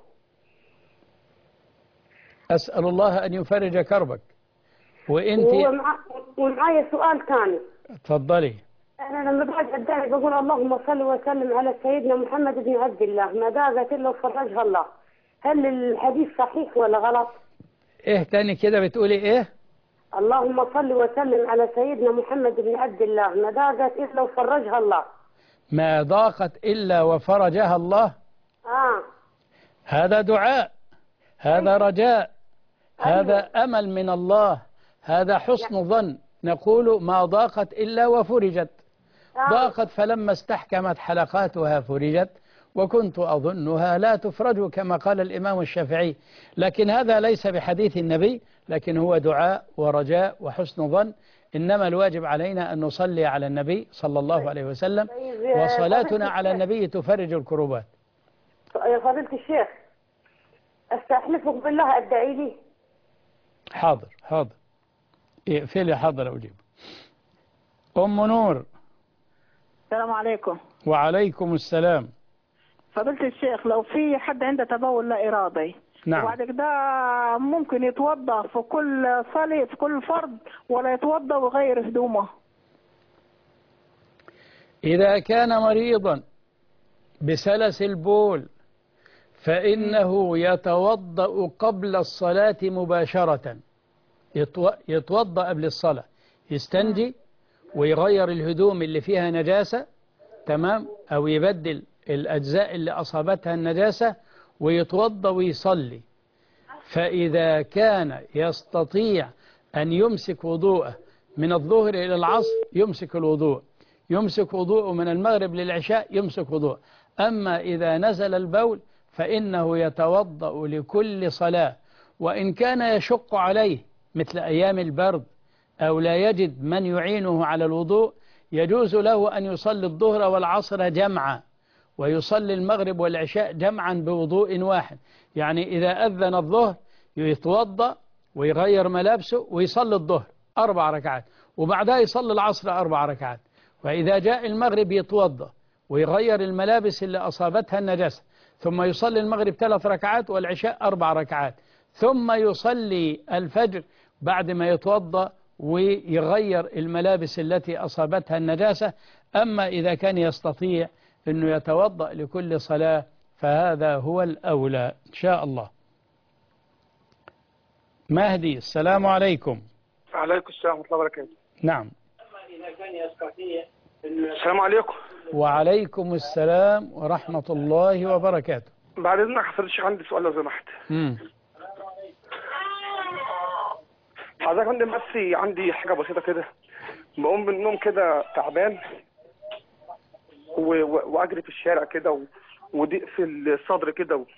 Speaker 2: أسأل الله أن يفرج كربك. وإنت
Speaker 7: ومع... ومعايا سؤال ثاني.
Speaker 2: تفضلي.
Speaker 7: أنا لما بعد أدعي بقول اللهم صل وسلم على سيدنا محمد بن عبد الله ما داقت إلا وفرجها الله. هل الحديث صحيح ولا غلط؟
Speaker 2: إيه تاني كده بتقولي إيه؟
Speaker 7: اللهم صل وسلم على سيدنا محمد بن عبد الله ما ضاقت إلا وفرجها الله.
Speaker 2: ما ضاقت إلا وفرجها الله.
Speaker 7: آه.
Speaker 2: هذا دعاء، هذا رجاء، هذا أمل من الله، هذا حسن ظن. نقول ما ضاقت إلا وفرجت. ضاقت فلما استحكمت حلقاتها فرجت، وكنت أظنها لا تفرج كما قال الإمام الشافعي. لكن هذا ليس بحديث النبي، لكن هو دعاء ورجاء وحسن ظن. إنما الواجب علينا أن نصلي على النبي صلى الله عليه وسلم، وصلاتنا على النبي تفرج الكروبات.
Speaker 7: يا فضيلة الشيخ استحلفك بالله ادعي لي.
Speaker 2: حاضر حاضر. اقفلي. حاضر أجيب. أم نور.
Speaker 10: السلام عليكم.
Speaker 2: وعليكم السلام.
Speaker 10: فضيلة الشيخ لو في حد عنده تبول لا إرادي
Speaker 2: نعم.
Speaker 10: وبعد كده ممكن يتوضأ في كل صلاة في كل فرض ولا يتوضأ ويغير هدومه؟
Speaker 2: إذا كان مريضا بسلس البول فإنه يتوضأ قبل الصلاة مباشرة، يتوضأ قبل الصلاة، يستنجي ويغير الهدوم اللي فيها نجاسة، تمام، أو يبدل الأجزاء اللي أصابتها النجاسة ويتوضأ ويصلي. فإذا كان يستطيع أن يمسك وضوءه من الظهر إلى العصر يمسك الوضوء، يمسك وضوءه من المغرب للعشاء يمسك وضوء. أما إذا نزل البول فإنه يتوضأ لكل صلاة، وإن كان يشق عليه مثل أيام البرد أو لا يجد من يعينه على الوضوء يجوز له أن يصلي الظهر والعصر جمعا ويصلي المغرب والعشاء جمعا بوضوء واحد. يعني إذا أذن الظهر يتوضأ ويغير ملابسه ويصلي الظهر أربع ركعات وبعدها يصلي العصر أربع ركعات، وإذا جاء المغرب يتوضأ ويغير الملابس اللي أصابتها النجاسة ثم يصلي المغرب ثلاث ركعات والعشاء أربع ركعات ثم يصلي الفجر بعد ما يتوضأ ويغير الملابس التي أصابتها النجاسة. أما إذا كان يستطيع أنه يتوضأ لكل صلاة فهذا هو الأولى إن شاء الله. مهدي، السلام عليكم.
Speaker 11: عليكم السلام ورحمة الله وبركاته.
Speaker 2: نعم.
Speaker 11: السلام عليكم.
Speaker 2: وعليكم السلام ورحمة الله وبركاته.
Speaker 11: بعد إذنك حضرتك الشيخ عندي سؤال لو سمحت.
Speaker 2: امم
Speaker 11: حضرتك عندي بس عندي حاجة بسيطة كده، بقوم من النوم كده تعبان و... و... وأجري في الشارع كده و... وضيق في الصدر كده و...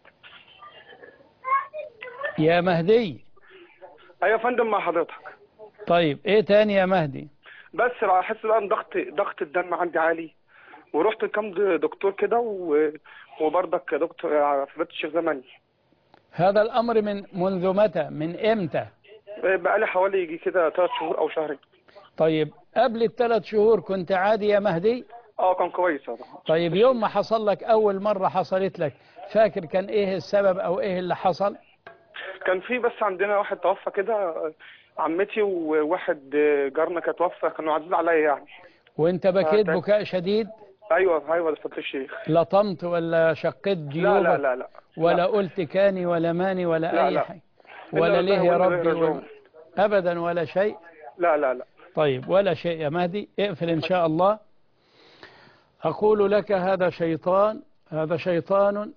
Speaker 2: يا مهدي.
Speaker 11: أيوة يا فندم مع حضرتك.
Speaker 2: طيب إيه تاني يا مهدي؟
Speaker 11: بس بحس بقى ان ضغط ضغط الدم عندي عالي، ورحت لكام دكتور كده و... وبرضك دكتور في بيت الشيخ زماني.
Speaker 2: هذا الأمر من منذ متى؟ من إمتى؟
Speaker 11: بقالي حوالي يجي كده ثلاث شهور أو شهرين.
Speaker 2: طيب قبل الثلاث شهور كنت عادي يا مهدي؟
Speaker 11: اه كان كويس.
Speaker 2: طيب يوم ما حصل لك أول مرة حصلت لك فاكر كان إيه السبب أو إيه اللي حصل؟
Speaker 11: كان في بس عندنا واحد توفى كده، عمتي وواحد جارنا كان توفى، كانوا عزيز عليا يعني.
Speaker 2: وانت بكيت آه بكاء شديد؟
Speaker 11: ايوه ايوه يا فضيلة الشيخ.
Speaker 2: لطمت ولا شقيت جيوبك؟
Speaker 11: لا لا لا لا
Speaker 2: ولا
Speaker 11: لا.
Speaker 2: قلت كاني ولا ماني ولا
Speaker 11: لا
Speaker 2: اي
Speaker 11: لا.
Speaker 2: حاجه ولا ليه يا ربي ولا... ابدا ولا شيء؟
Speaker 11: لا لا لا.
Speaker 2: طيب ولا شيء يا مهدي، اقفل ان شاء الله. اقول لك هذا شيطان، هذا شيطان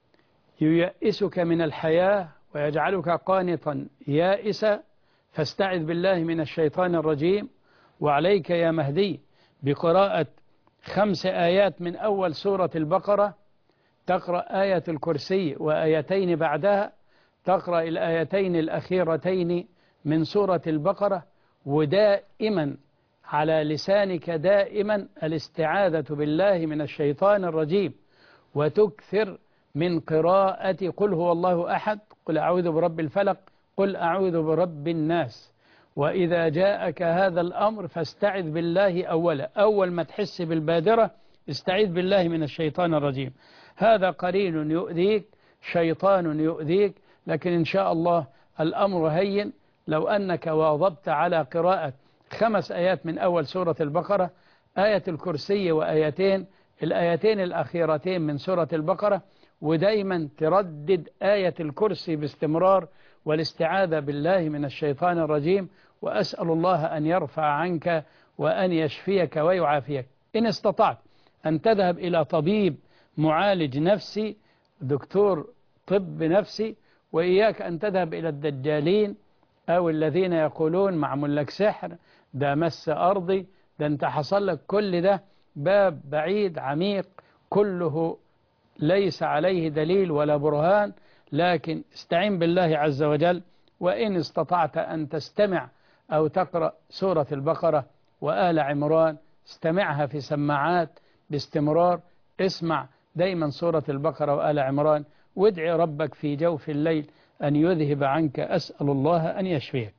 Speaker 2: ييئسك من الحياه ويجعلك قانطا يائسا، فاستعذ بالله من الشيطان الرجيم. وعليك يا مهدي بقراءة خمس آيات من أول سورة البقرة، تقرأ آية الكرسي وآيتين بعدها، تقرأ الآيتين الأخيرتين من سورة البقرة، ودائما على لسانك دائما الاستعاذة بالله من الشيطان الرجيم، وتكثر من قراءة قل هو الله أحد، قل أعوذ برب الفلق، قل أعوذ برب الناس. وإذا جاءك هذا الأمر فاستعذ بالله أولا، أول ما تحس بالبادرة استعذ بالله من الشيطان الرجيم. هذا قرين يؤذيك، شيطان يؤذيك، لكن إن شاء الله الأمر هين لو أنك واظبت على قراءة خمس آيات من أول سورة البقرة، آية الكرسي وآيتين الآيتين الأخيرتين من سورة البقرة، ودايما تردد آية الكرسي باستمرار والاستعاذة بالله من الشيطان الرجيم. وأسأل الله أن يرفع عنك وأن يشفيك ويعافيك. إن استطعت أن تذهب إلى طبيب معالج نفسي، دكتور طب نفسي، وإياك أن تذهب إلى الدجالين أو الذين يقولون معمول لك سحر، ده مس أرضي، ده أنت حصل لك كل ده. باب بعيد عميق كله ليس عليه دليل ولا برهان، لكن استعين بالله عز وجل. وإن استطعت أن تستمع أو تقرأ سورة البقرة وآل عمران، استمعها في سماعات باستمرار، اسمع دايما سورة البقرة وآل عمران، وادعي ربك في جوف الليل أن يذهب عنك. أسأل الله أن يشفيك.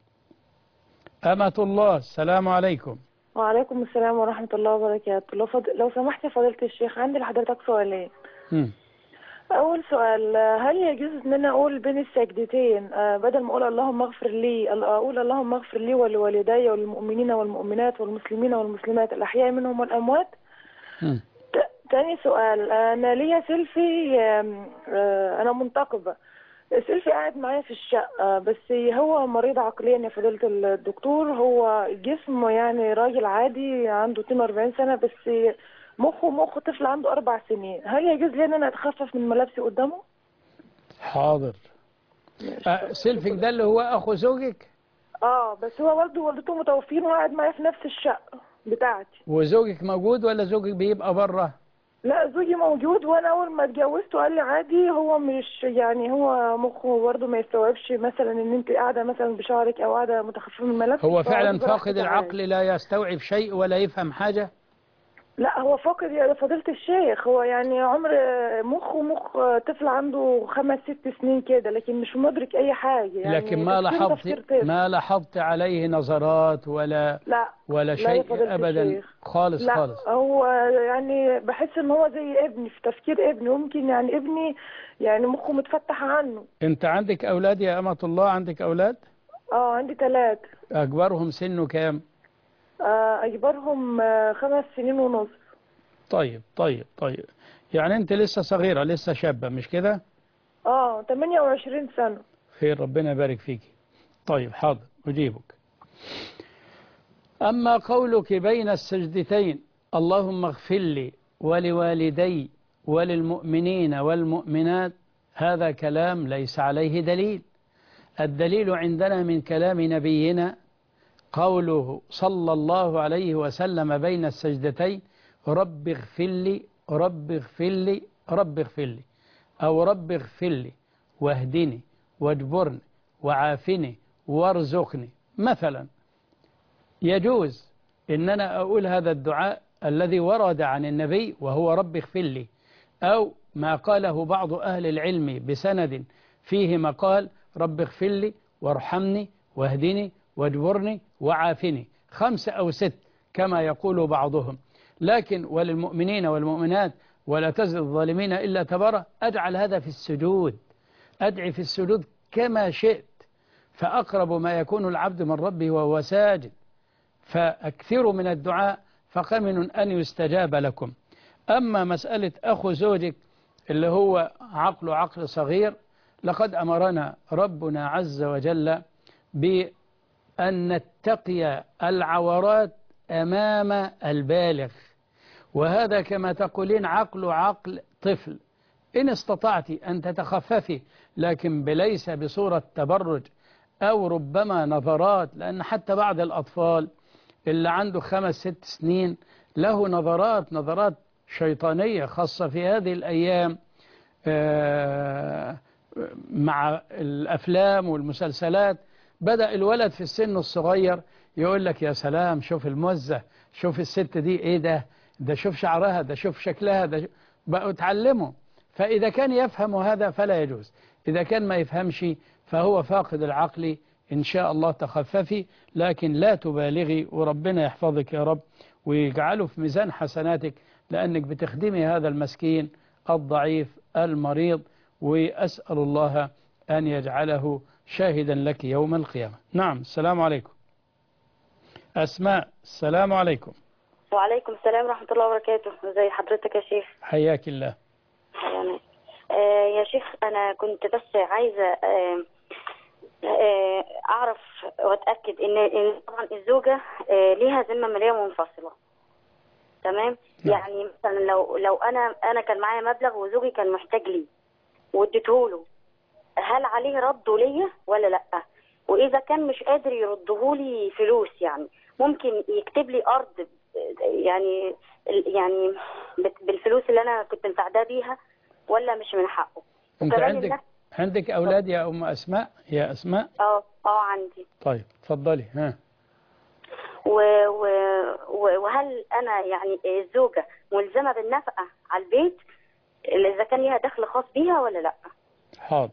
Speaker 2: أمة الله، السلام عليكم.
Speaker 12: وعليكم السلام ورحمة الله وبركاته. لو, فض... لو سمحت يا فضيلة الشيخ، عندي لحضرتك سؤالين.
Speaker 10: أول سؤال، هل يجوز إن أنا أقول بين السجدتين آه، بدل ما أقول اللهم اغفر لي أقول اللهم اغفر لي ولوالدي وللمؤمنين والمؤمنات والمسلمين والمسلمات الأحياء منهم والأموات؟
Speaker 2: م.
Speaker 10: تاني سؤال، أنا ليا سيلفي، آه، أنا منتقبة، سيلفي قاعد معايا في الشقة، بس هو مريض عقليا يا فضيلة الدكتور. هو جسمه يعني راجل عادي عنده اثنين وأربعين سنة، بس مخه مخ طفل عنده أربع سنين. هل يجوز لي إن أنا أتخفف من ملابسي قدامه؟
Speaker 2: حاضر. أه سيلفك ده اللي هو أخو زوجك؟
Speaker 10: اه، بس هو والده ووالدته متوفين وقاعد معايا في نفس الشقة بتاعتي.
Speaker 2: وزوجك موجود ولا زوجك بيبقى بره؟
Speaker 10: لا، زوجي موجود، وانا اول ما اتجوزته قال لي عادي، هو مش يعني هو مخه برضه ما يستوعبش مثلا ان انت قاعده مثلا بشعرك او قاعده متخففه من ملابسك.
Speaker 2: هو فعلا فاقد العقل لا يستوعب شيء ولا يفهم حاجه؟
Speaker 10: لا، هو فاقد يا فضيلة الشيخ، هو يعني عمر مخه مخ طفل عنده خمس ست سنين كده، لكن مش مدرك اي حاجه يعني.
Speaker 2: لكن ما لاحظت ما لاحظت عليه نظرات ولا
Speaker 10: لا
Speaker 2: ولا
Speaker 10: لا
Speaker 2: شيء
Speaker 10: ابدا
Speaker 2: الشيخ. خالص
Speaker 10: لا
Speaker 2: خالص.
Speaker 10: هو يعني بحس ان هو زي ابني في تفكير ابني، ممكن يعني ابني يعني مخه متفتح عنه.
Speaker 2: انت عندك اولاد يا امة الله؟ عندك اولاد؟
Speaker 10: اه، عندي ثلاثة.
Speaker 2: اكبرهم سنه كام؟
Speaker 10: آه اكبرهم آه خمس سنين ونص.
Speaker 2: طيب طيب طيب، يعني انت لسه صغيرة لسه شابة مش كده؟
Speaker 10: اه، ثمانية وعشرين سنة.
Speaker 2: خير، ربنا يبارك فيك. طيب حاضر أجيبك. أما قولك بين السجدتين اللهم اغفر لي ولوالدي وللمؤمنين والمؤمنات، هذا كلام ليس عليه دليل. الدليل عندنا من كلام نبينا قوله صلى الله عليه وسلم بين السجدتين رب اغفر لي رب اغفر لي رب اغفر لي، أو رب اغفر لي واهدني واجبرني وعافني وارزقني مثلا. يجوز إن أنا أقول هذا الدعاء الذي ورد عن النبي وهو رب اغفر لي، أو ما قاله بعض أهل العلم بسند فيه مقال رب اغفر لي وارحمني واهدني واجبرني وعافني، خمسة أو ست كما يقول بعضهم. لكن وللمؤمنين والمؤمنات ولا تزد الظالمين إلا تبارا، أجعل هذا في السجود، أدعي في السجود كما شئت، فأقرب ما يكون العبد من ربه وهو ساجد، فأكثروا من الدعاء فقمن أن يستجاب لكم. أما مسألة أخو زوجك اللي هو عقل عقل صغير، لقد أمرنا ربنا عز وجل بأن نتقي العورات أمام البالغ، وهذا كما تقولين عقل عقل طفل. إن استطعت أن تتخففي، لكن بليس بصورة تبرج أو ربما نظرات، لأن حتى بعض الأطفال اللي عنده خمس ست سنين له نظرات نظرات شيطانية خاصة في هذه الأيام مع الأفلام والمسلسلات. بدأ الولد في السن الصغير يقول لك يا سلام شوف الموزة، شوف الست دي ايه ده ده شوف شعرها، ده شوف شكلها، ده بقوا تعلموا. فإذا كان يفهم هذا فلا يجوز، إذا كان ما يفهمش فهو فاقد العقل. إن شاء الله تخففي، لكن لا تبالغي، وربنا يحفظك يا رب ويجعله في ميزان حسناتك، لأنك بتخدمي هذا المسكين الضعيف المريض، وأسأل الله أن يجعله شاهدا لك يوم القيامة. نعم. السلام عليكم. أسماء، السلام عليكم.
Speaker 12: وعليكم السلام ورحمة الله وبركاته. ازي حضرتك يا شيخ؟
Speaker 2: حياك الله.
Speaker 12: يعني آه يا شيخ، أنا كنت بس عايزة آه آه أعرف وأتأكد إن, إن طبعا الزوجة آه ليها ذمة مالية منفصلة، تمام؟ نعم. يعني مثلا لو لو أنا أنا كان معايا مبلغ وزوجي كان محتاج لي واديته له، هل عليه رده ليا ولا لأ؟ وإذا كان مش قادر يرده لي فلوس، يعني ممكن يكتب لي أرض يعني يعني بالفلوس اللي أنا كنت مساعداه بيها، ولا مش من حقه؟
Speaker 2: أنت عندك عندك أولاد يا أم أسماء؟ يا أسماء؟
Speaker 12: اه اه عندي.
Speaker 2: طيب اتفضلي. ها.
Speaker 12: و و وهل أنا يعني الزوجة ملزمة بالنفقة على البيت إذا كان ليها دخل خاص بيها ولا لأ؟
Speaker 2: حاضر.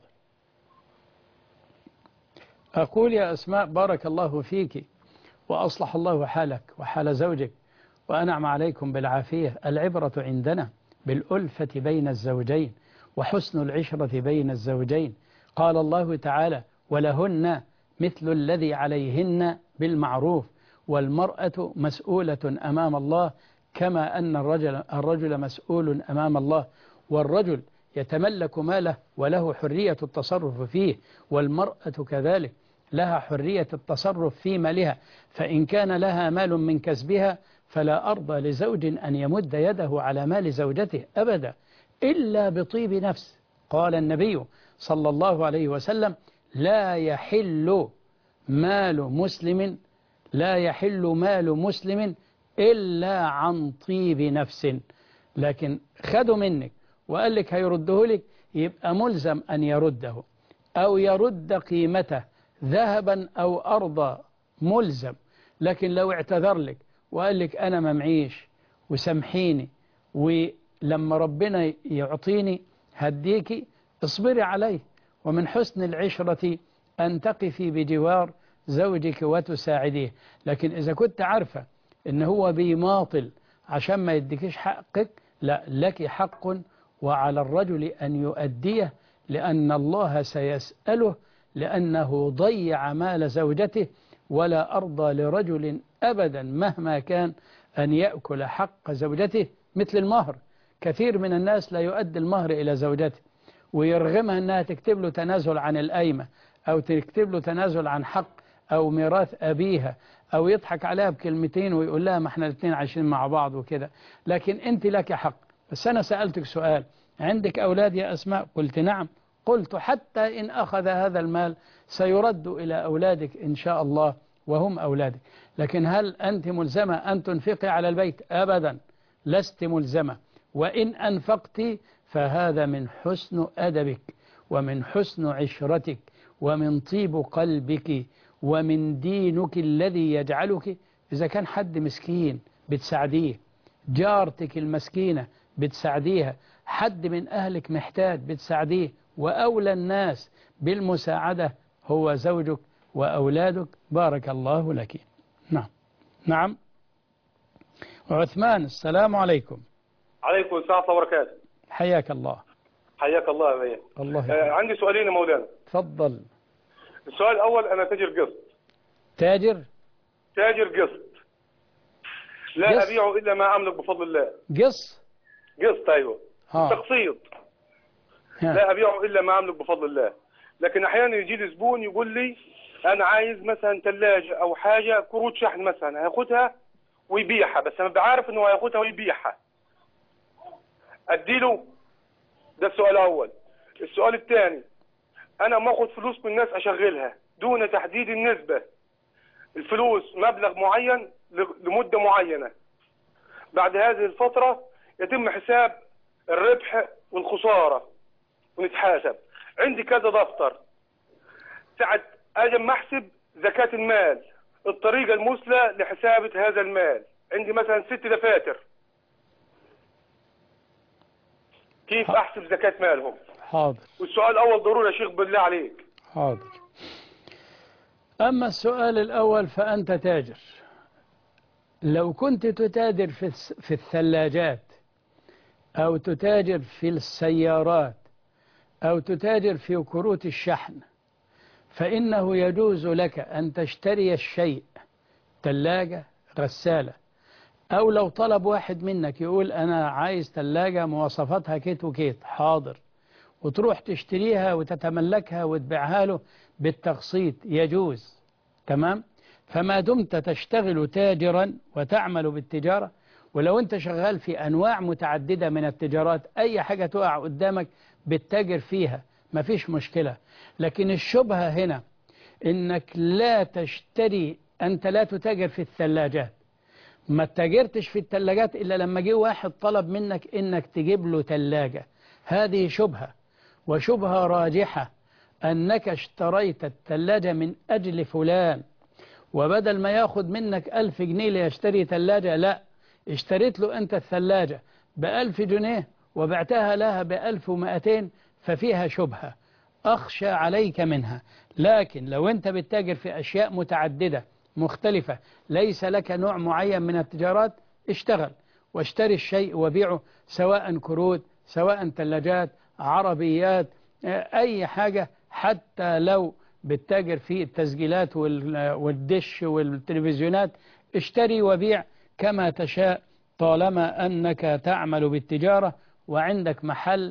Speaker 2: أقول يا أسماء بارك الله فيك وأصلح الله حالك وحال زوجك وأنعم عليكم بالعافية. العبرة عندنا بالألفة بين الزوجين، وحسن العشرة بين الزوجين. قال الله تعالى ولهن مثل الذي عليهن بالمعروف، والمرأة مسؤولة أمام الله كما أن الرجل, الرجل مسؤول أمام الله، والرجل يتملك ماله وله حرية التصرف فيه، والمرأة كذلك لها حرية التصرف في مالها، فإن كان لها مال من كسبها فلا أرضى لزوج أن يمد يده على مال زوجته أبدا إلا بطيب نفس. قال النبي صلى الله عليه وسلم لا يحل مال مسلم لا يحل مال مسلم إلا عن طيب نفس. لكن خدوا منك وقال لك هيرده لك، يبقى ملزم أن يرده أو يرد قيمته ذهبا أو أرضا، ملزم. لكن لو اعتذر لك وقال لك أنا ما معيش وسامحيني ولما ربنا يعطيني هديكي، اصبري عليه. ومن حسن العشرة أن تقفي بجوار زوجك وتساعديه. لكن إذا كنت عارفة إن هو بيماطل عشان ما يديكيش حقك، لا، لك حق وعلى الرجل أن يؤديه، لأن الله سيسأله لأنه ضيع مال زوجته. ولا أرضى لرجل أبدا مهما كان أن يأكل حق زوجته مثل المهر. كثير من الناس لا يؤدي المهر إلى زوجته ويرغمها أنها تكتب له تنازل عن القايمة أو تكتب له تنازل عن حق أو ميراث أبيها، أو يضحك عليها بكلمتين ويقول لها ما احنا الاثنين عايشين مع بعض وكده. لكن أنت لك حق. بس أنا سألتك سؤال، عندك أولاد يا أسماء؟ قلت نعم. قلت حتى إن أخذ هذا المال سيرد إلى أولادك إن شاء الله وهم أولادك. لكن هل أنت ملزمة أن تنفقي على البيت؟ أبدا، لست ملزمة. وإن أنفقت فهذا من حسن أدبك ومن حسن عشرتك ومن طيب قلبك ومن دينك الذي يجعلك. إذا كان حد مسكين بتساعديه، جارتك المسكينة بتساعديها، حد من أهلك محتاج بتساعديه، وأولى الناس بالمساعدة هو زوجك وأولادك. بارك الله لك. نعم نعم. وعثمان، السلام عليكم.
Speaker 13: عليكم السلام ورحمة الله وبركاته.
Speaker 2: حياك الله.
Speaker 13: حياك الله يا بيه.
Speaker 2: الله
Speaker 13: آه عندي سؤالين يا مولانا.
Speaker 2: تفضل.
Speaker 13: السؤال الأول، أنا تاجر قسط.
Speaker 2: تاجر؟
Speaker 13: تاجر قسط، لا
Speaker 2: قص.
Speaker 13: أبيع إلا ما أملك بفضل الله.
Speaker 2: قص؟
Speaker 13: قسط، أيوه.
Speaker 2: ها.
Speaker 13: تقسيط. لا أبيع إلا ما أملك بفضل الله. لكن أحيانا يجي لي زبون يقول لي أنا عايز مثلا ثلاجة أو حاجة كروت شحن مثلا، هياخدها ويبيعها، بس أنا بعرف إنه هياخدها ويبيعها، أديله؟ ده السؤال الأول. السؤال الثاني، أنا ماخد فلوس من الناس أشغلها دون تحديد النسبة. الفلوس مبلغ معين لمدة معينة، بعد هذه الفترة يتم حساب الربح والخسارة ونتحاسب. عندي كذا دفتر، ساعة أجي ما أحسب زكاة المال، الطريقة المثلى لحسابة هذا المال، عندي مثلا ست دفاتر، كيف أحسب زكاة مالهم؟
Speaker 2: حاضر.
Speaker 13: والسؤال الأول ضروري يا شيخ بالله عليك.
Speaker 2: حاضر. أما السؤال الأول فأنت تاجر. لو كنت تتاجر في في الثلاجات أو تتاجر في السيارات أو تتاجر في كروت الشحن، فإنه يجوز لك أن تشتري الشيء، ثلاجة، غسالة، أو لو طلب واحد منك يقول أنا عايز ثلاجة مواصفاتها كيت وكيت، حاضر، وتروح تشتريها وتتملكها وتبيعها له بالتقسيط، يجوز. تمام؟ فما دمت تشتغل تاجرا وتعمل بالتجارة، ولو أنت شغال في أنواع متعددة من التجارات، أي حاجة تقع قدامك بالتاجر فيها ما فيش مشكلة. لكن الشبهة هنا إنك لا تشتري، أنت لا تتاجر في الثلاجات، ما تاجرتش في الثلاجات إلا لما جه واحد طلب منك إنك تجيب له ثلاجة. هذه شبهة، وشبهة راجحة، أنك اشتريت الثلاجة من أجل فلان، وبدل ما ياخد منك ألف جنيه ليشتري ثلاجة، لا، اشتريت له أنت الثلاجة بألف جنيه وبعتها لها بألف ومائتين، ففيها شبهة أخشى عليك منها. لكن لو أنت بتتاجر في أشياء متعددة مختلفة، ليس لك نوع معين من التجارات، اشتغل واشتري الشيء وبيعه، سواء كروت، سواء ثلاجات، عربيات، أي حاجة، حتى لو بتتاجر في التسجيلات والدش والتلفزيونات، اشتري وبيع كما تشاء طالما أنك تعمل بالتجارة وعندك محل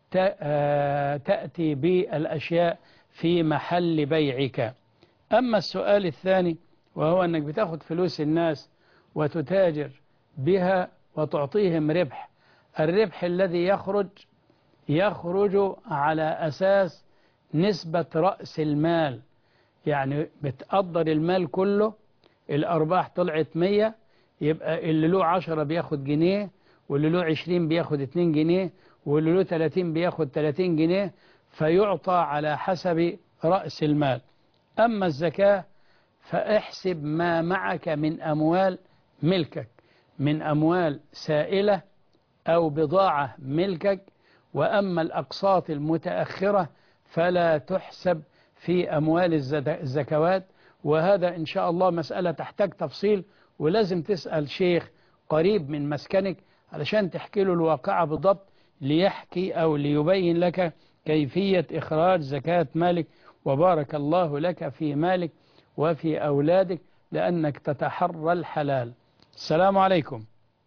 Speaker 2: تأتي بالأشياء في محل بيعك. أما السؤال الثاني وهو أنك بتاخد فلوس الناس وتتاجر بها وتعطيهم ربح، الربح الذي يخرج يخرج على أساس نسبة رأس المال، يعني بتقدر المال كله، الأرباح طلعت مية، يبقى اللي له عشرة بياخد جنيه، واللي له عشرين بياخد اتنين جنيه، واللي له تلاتين بياخد تلاتين جنيه، فيعطى على حسب رأس المال. أما الزكاة فاحسب ما معك من أموال ملكك، من أموال سائلة أو بضاعة ملكك، وأما الأقساط المتأخرة فلا تحسب في أموال الزكوات. وهذا إن شاء الله مسألة تحتاج تفصيل، ولازم تسأل شيخ قريب من مسكنك علشان تحكي له الواقعة بالضبط، ليحكي أو ليبين لك كيفية إخراج زكاة مالك. وبارك الله لك في مالك وفي أولادك لأنك تتحرى الحلال. السلام عليكم.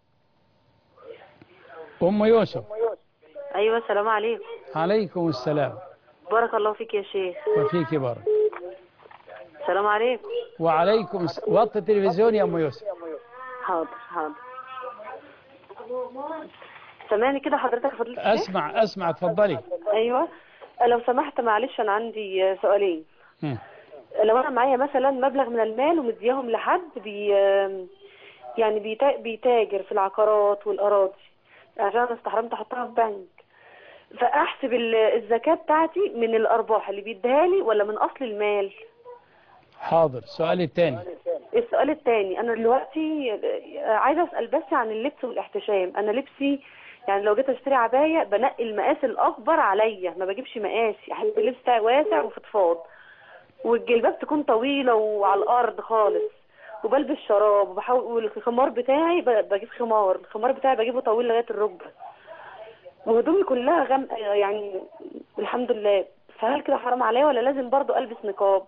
Speaker 2: أم يوسف.
Speaker 14: أيوة السلام عليكم.
Speaker 2: عليكم السلام.
Speaker 14: بارك الله فيك يا شيخ.
Speaker 2: وفيك بارك.
Speaker 14: السلام عليكم.
Speaker 2: وعليكم السلام. وطي التلفزيون يا أم يوسف.
Speaker 14: حاضر حاضر. سامعني كده حضرتك فضلت؟
Speaker 2: أسمع أسمع اتفضلي.
Speaker 14: أيوة لو سمحت معلش أنا عندي سؤالين.
Speaker 2: م.
Speaker 14: لو أنا معايا مثلا مبلغ من المال ومديهم لحد بي يعني بيتا... بيتاجر في العقارات والأراضي عشان أنا استحرمت أحطها في بنك، فأحسب الزكاة بتاعتي من الأرباح اللي بيديها لي ولا من أصل المال؟
Speaker 2: حاضر. السؤال الثاني.
Speaker 14: السؤال الثاني أنا دلوقتي عايزة أسأل بس عن اللبس والاحتشام. أنا لبسي يعني لو جيت أشتري عباية بنقي المقاس الأكبر عليا، ما بجيبش مقاسي، أحب اللبس بتاعي واسع وفضفاض، والجلباب تكون طويلة وعلى الأرض خالص، وبلبس شراب، وبحاول والخمار بتاعي بجيب خمار، الخمار بتاعي بجيبه طويل لغاية الركبة، وهدومي كلها غامقة يعني الحمد لله. فهل كده حرام عليا ولا لازم برضو ألبس نقاب؟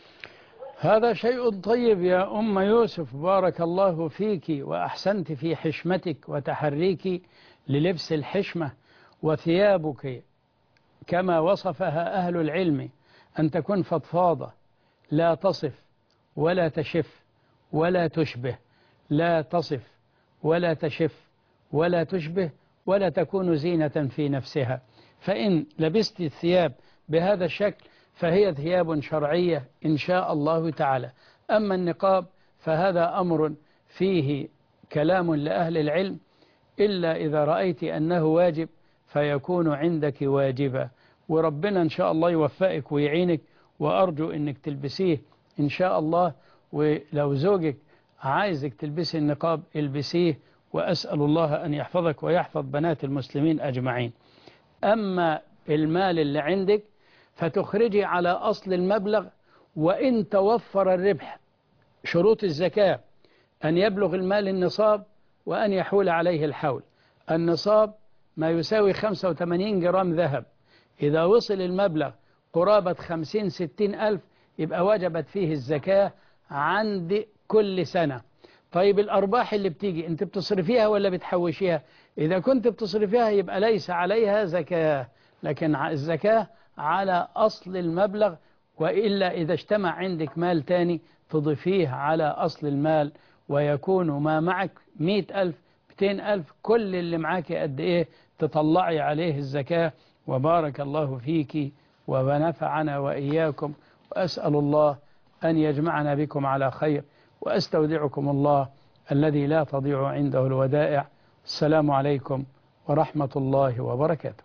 Speaker 2: هذا شيء طيب يا أم يوسف، بارك الله فيك وأحسنت في حشمتك وتحريك للبس الحشمة. وثيابك كما وصفها أهل العلم أن تكون فضفاضة، لا تصف ولا تشف ولا تشبه، لا تصف ولا تشف ولا تشبه ولا تكون زينة في نفسها. فإن لبست الثياب بهذا الشكل فهي ثياب شرعية إن شاء الله تعالى. أما النقاب فهذا أمر فيه كلام لأهل العلم، إلا إذا رأيت أنه واجب فيكون عندك واجبا، وربنا إن شاء الله يوفقك ويعينك، وأرجو أنك تلبسيه إن شاء الله. ولو زوجك عايزك تلبسي النقاب البسيه، وأسأل الله أن يحفظك ويحفظ بنات المسلمين أجمعين. أما المال اللي عندك فتخرجي على أصل المبلغ، وإن توفر الربح شروط الزكاة أن يبلغ المال النصاب وأن يحول عليه الحول. النصاب ما يساوي خمسة وثمانين جرام ذهب، إذا وصل المبلغ قرابة خمسين ستين ألف يبقى وجبت فيه الزكاة عند كل سنة. طيب الأرباح اللي بتيجي أنت بتصرفيها ولا بتحوشيها؟ إذا كنت بتصرفيها يبقى ليس عليها زكاة، لكن الزكاة على أصل المبلغ، وإلا إذا اجتمع عندك مال تاني تضيفيه على أصل المال، ويكون ما معك مئة ألف مئتين ألف، كل اللي معاك قد إيه تطلعي عليه الزكاة. وبارك الله فيك ونفعنا وإياكم، وأسأل الله أن يجمعنا بكم على خير، وأستودعكم الله الذي لا تضيع عنده الودائع. السلام عليكم ورحمة الله وبركاته.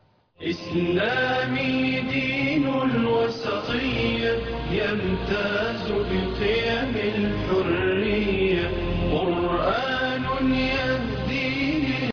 Speaker 1: إسلامي دين الوسطية يمتاز بقيم الحرية.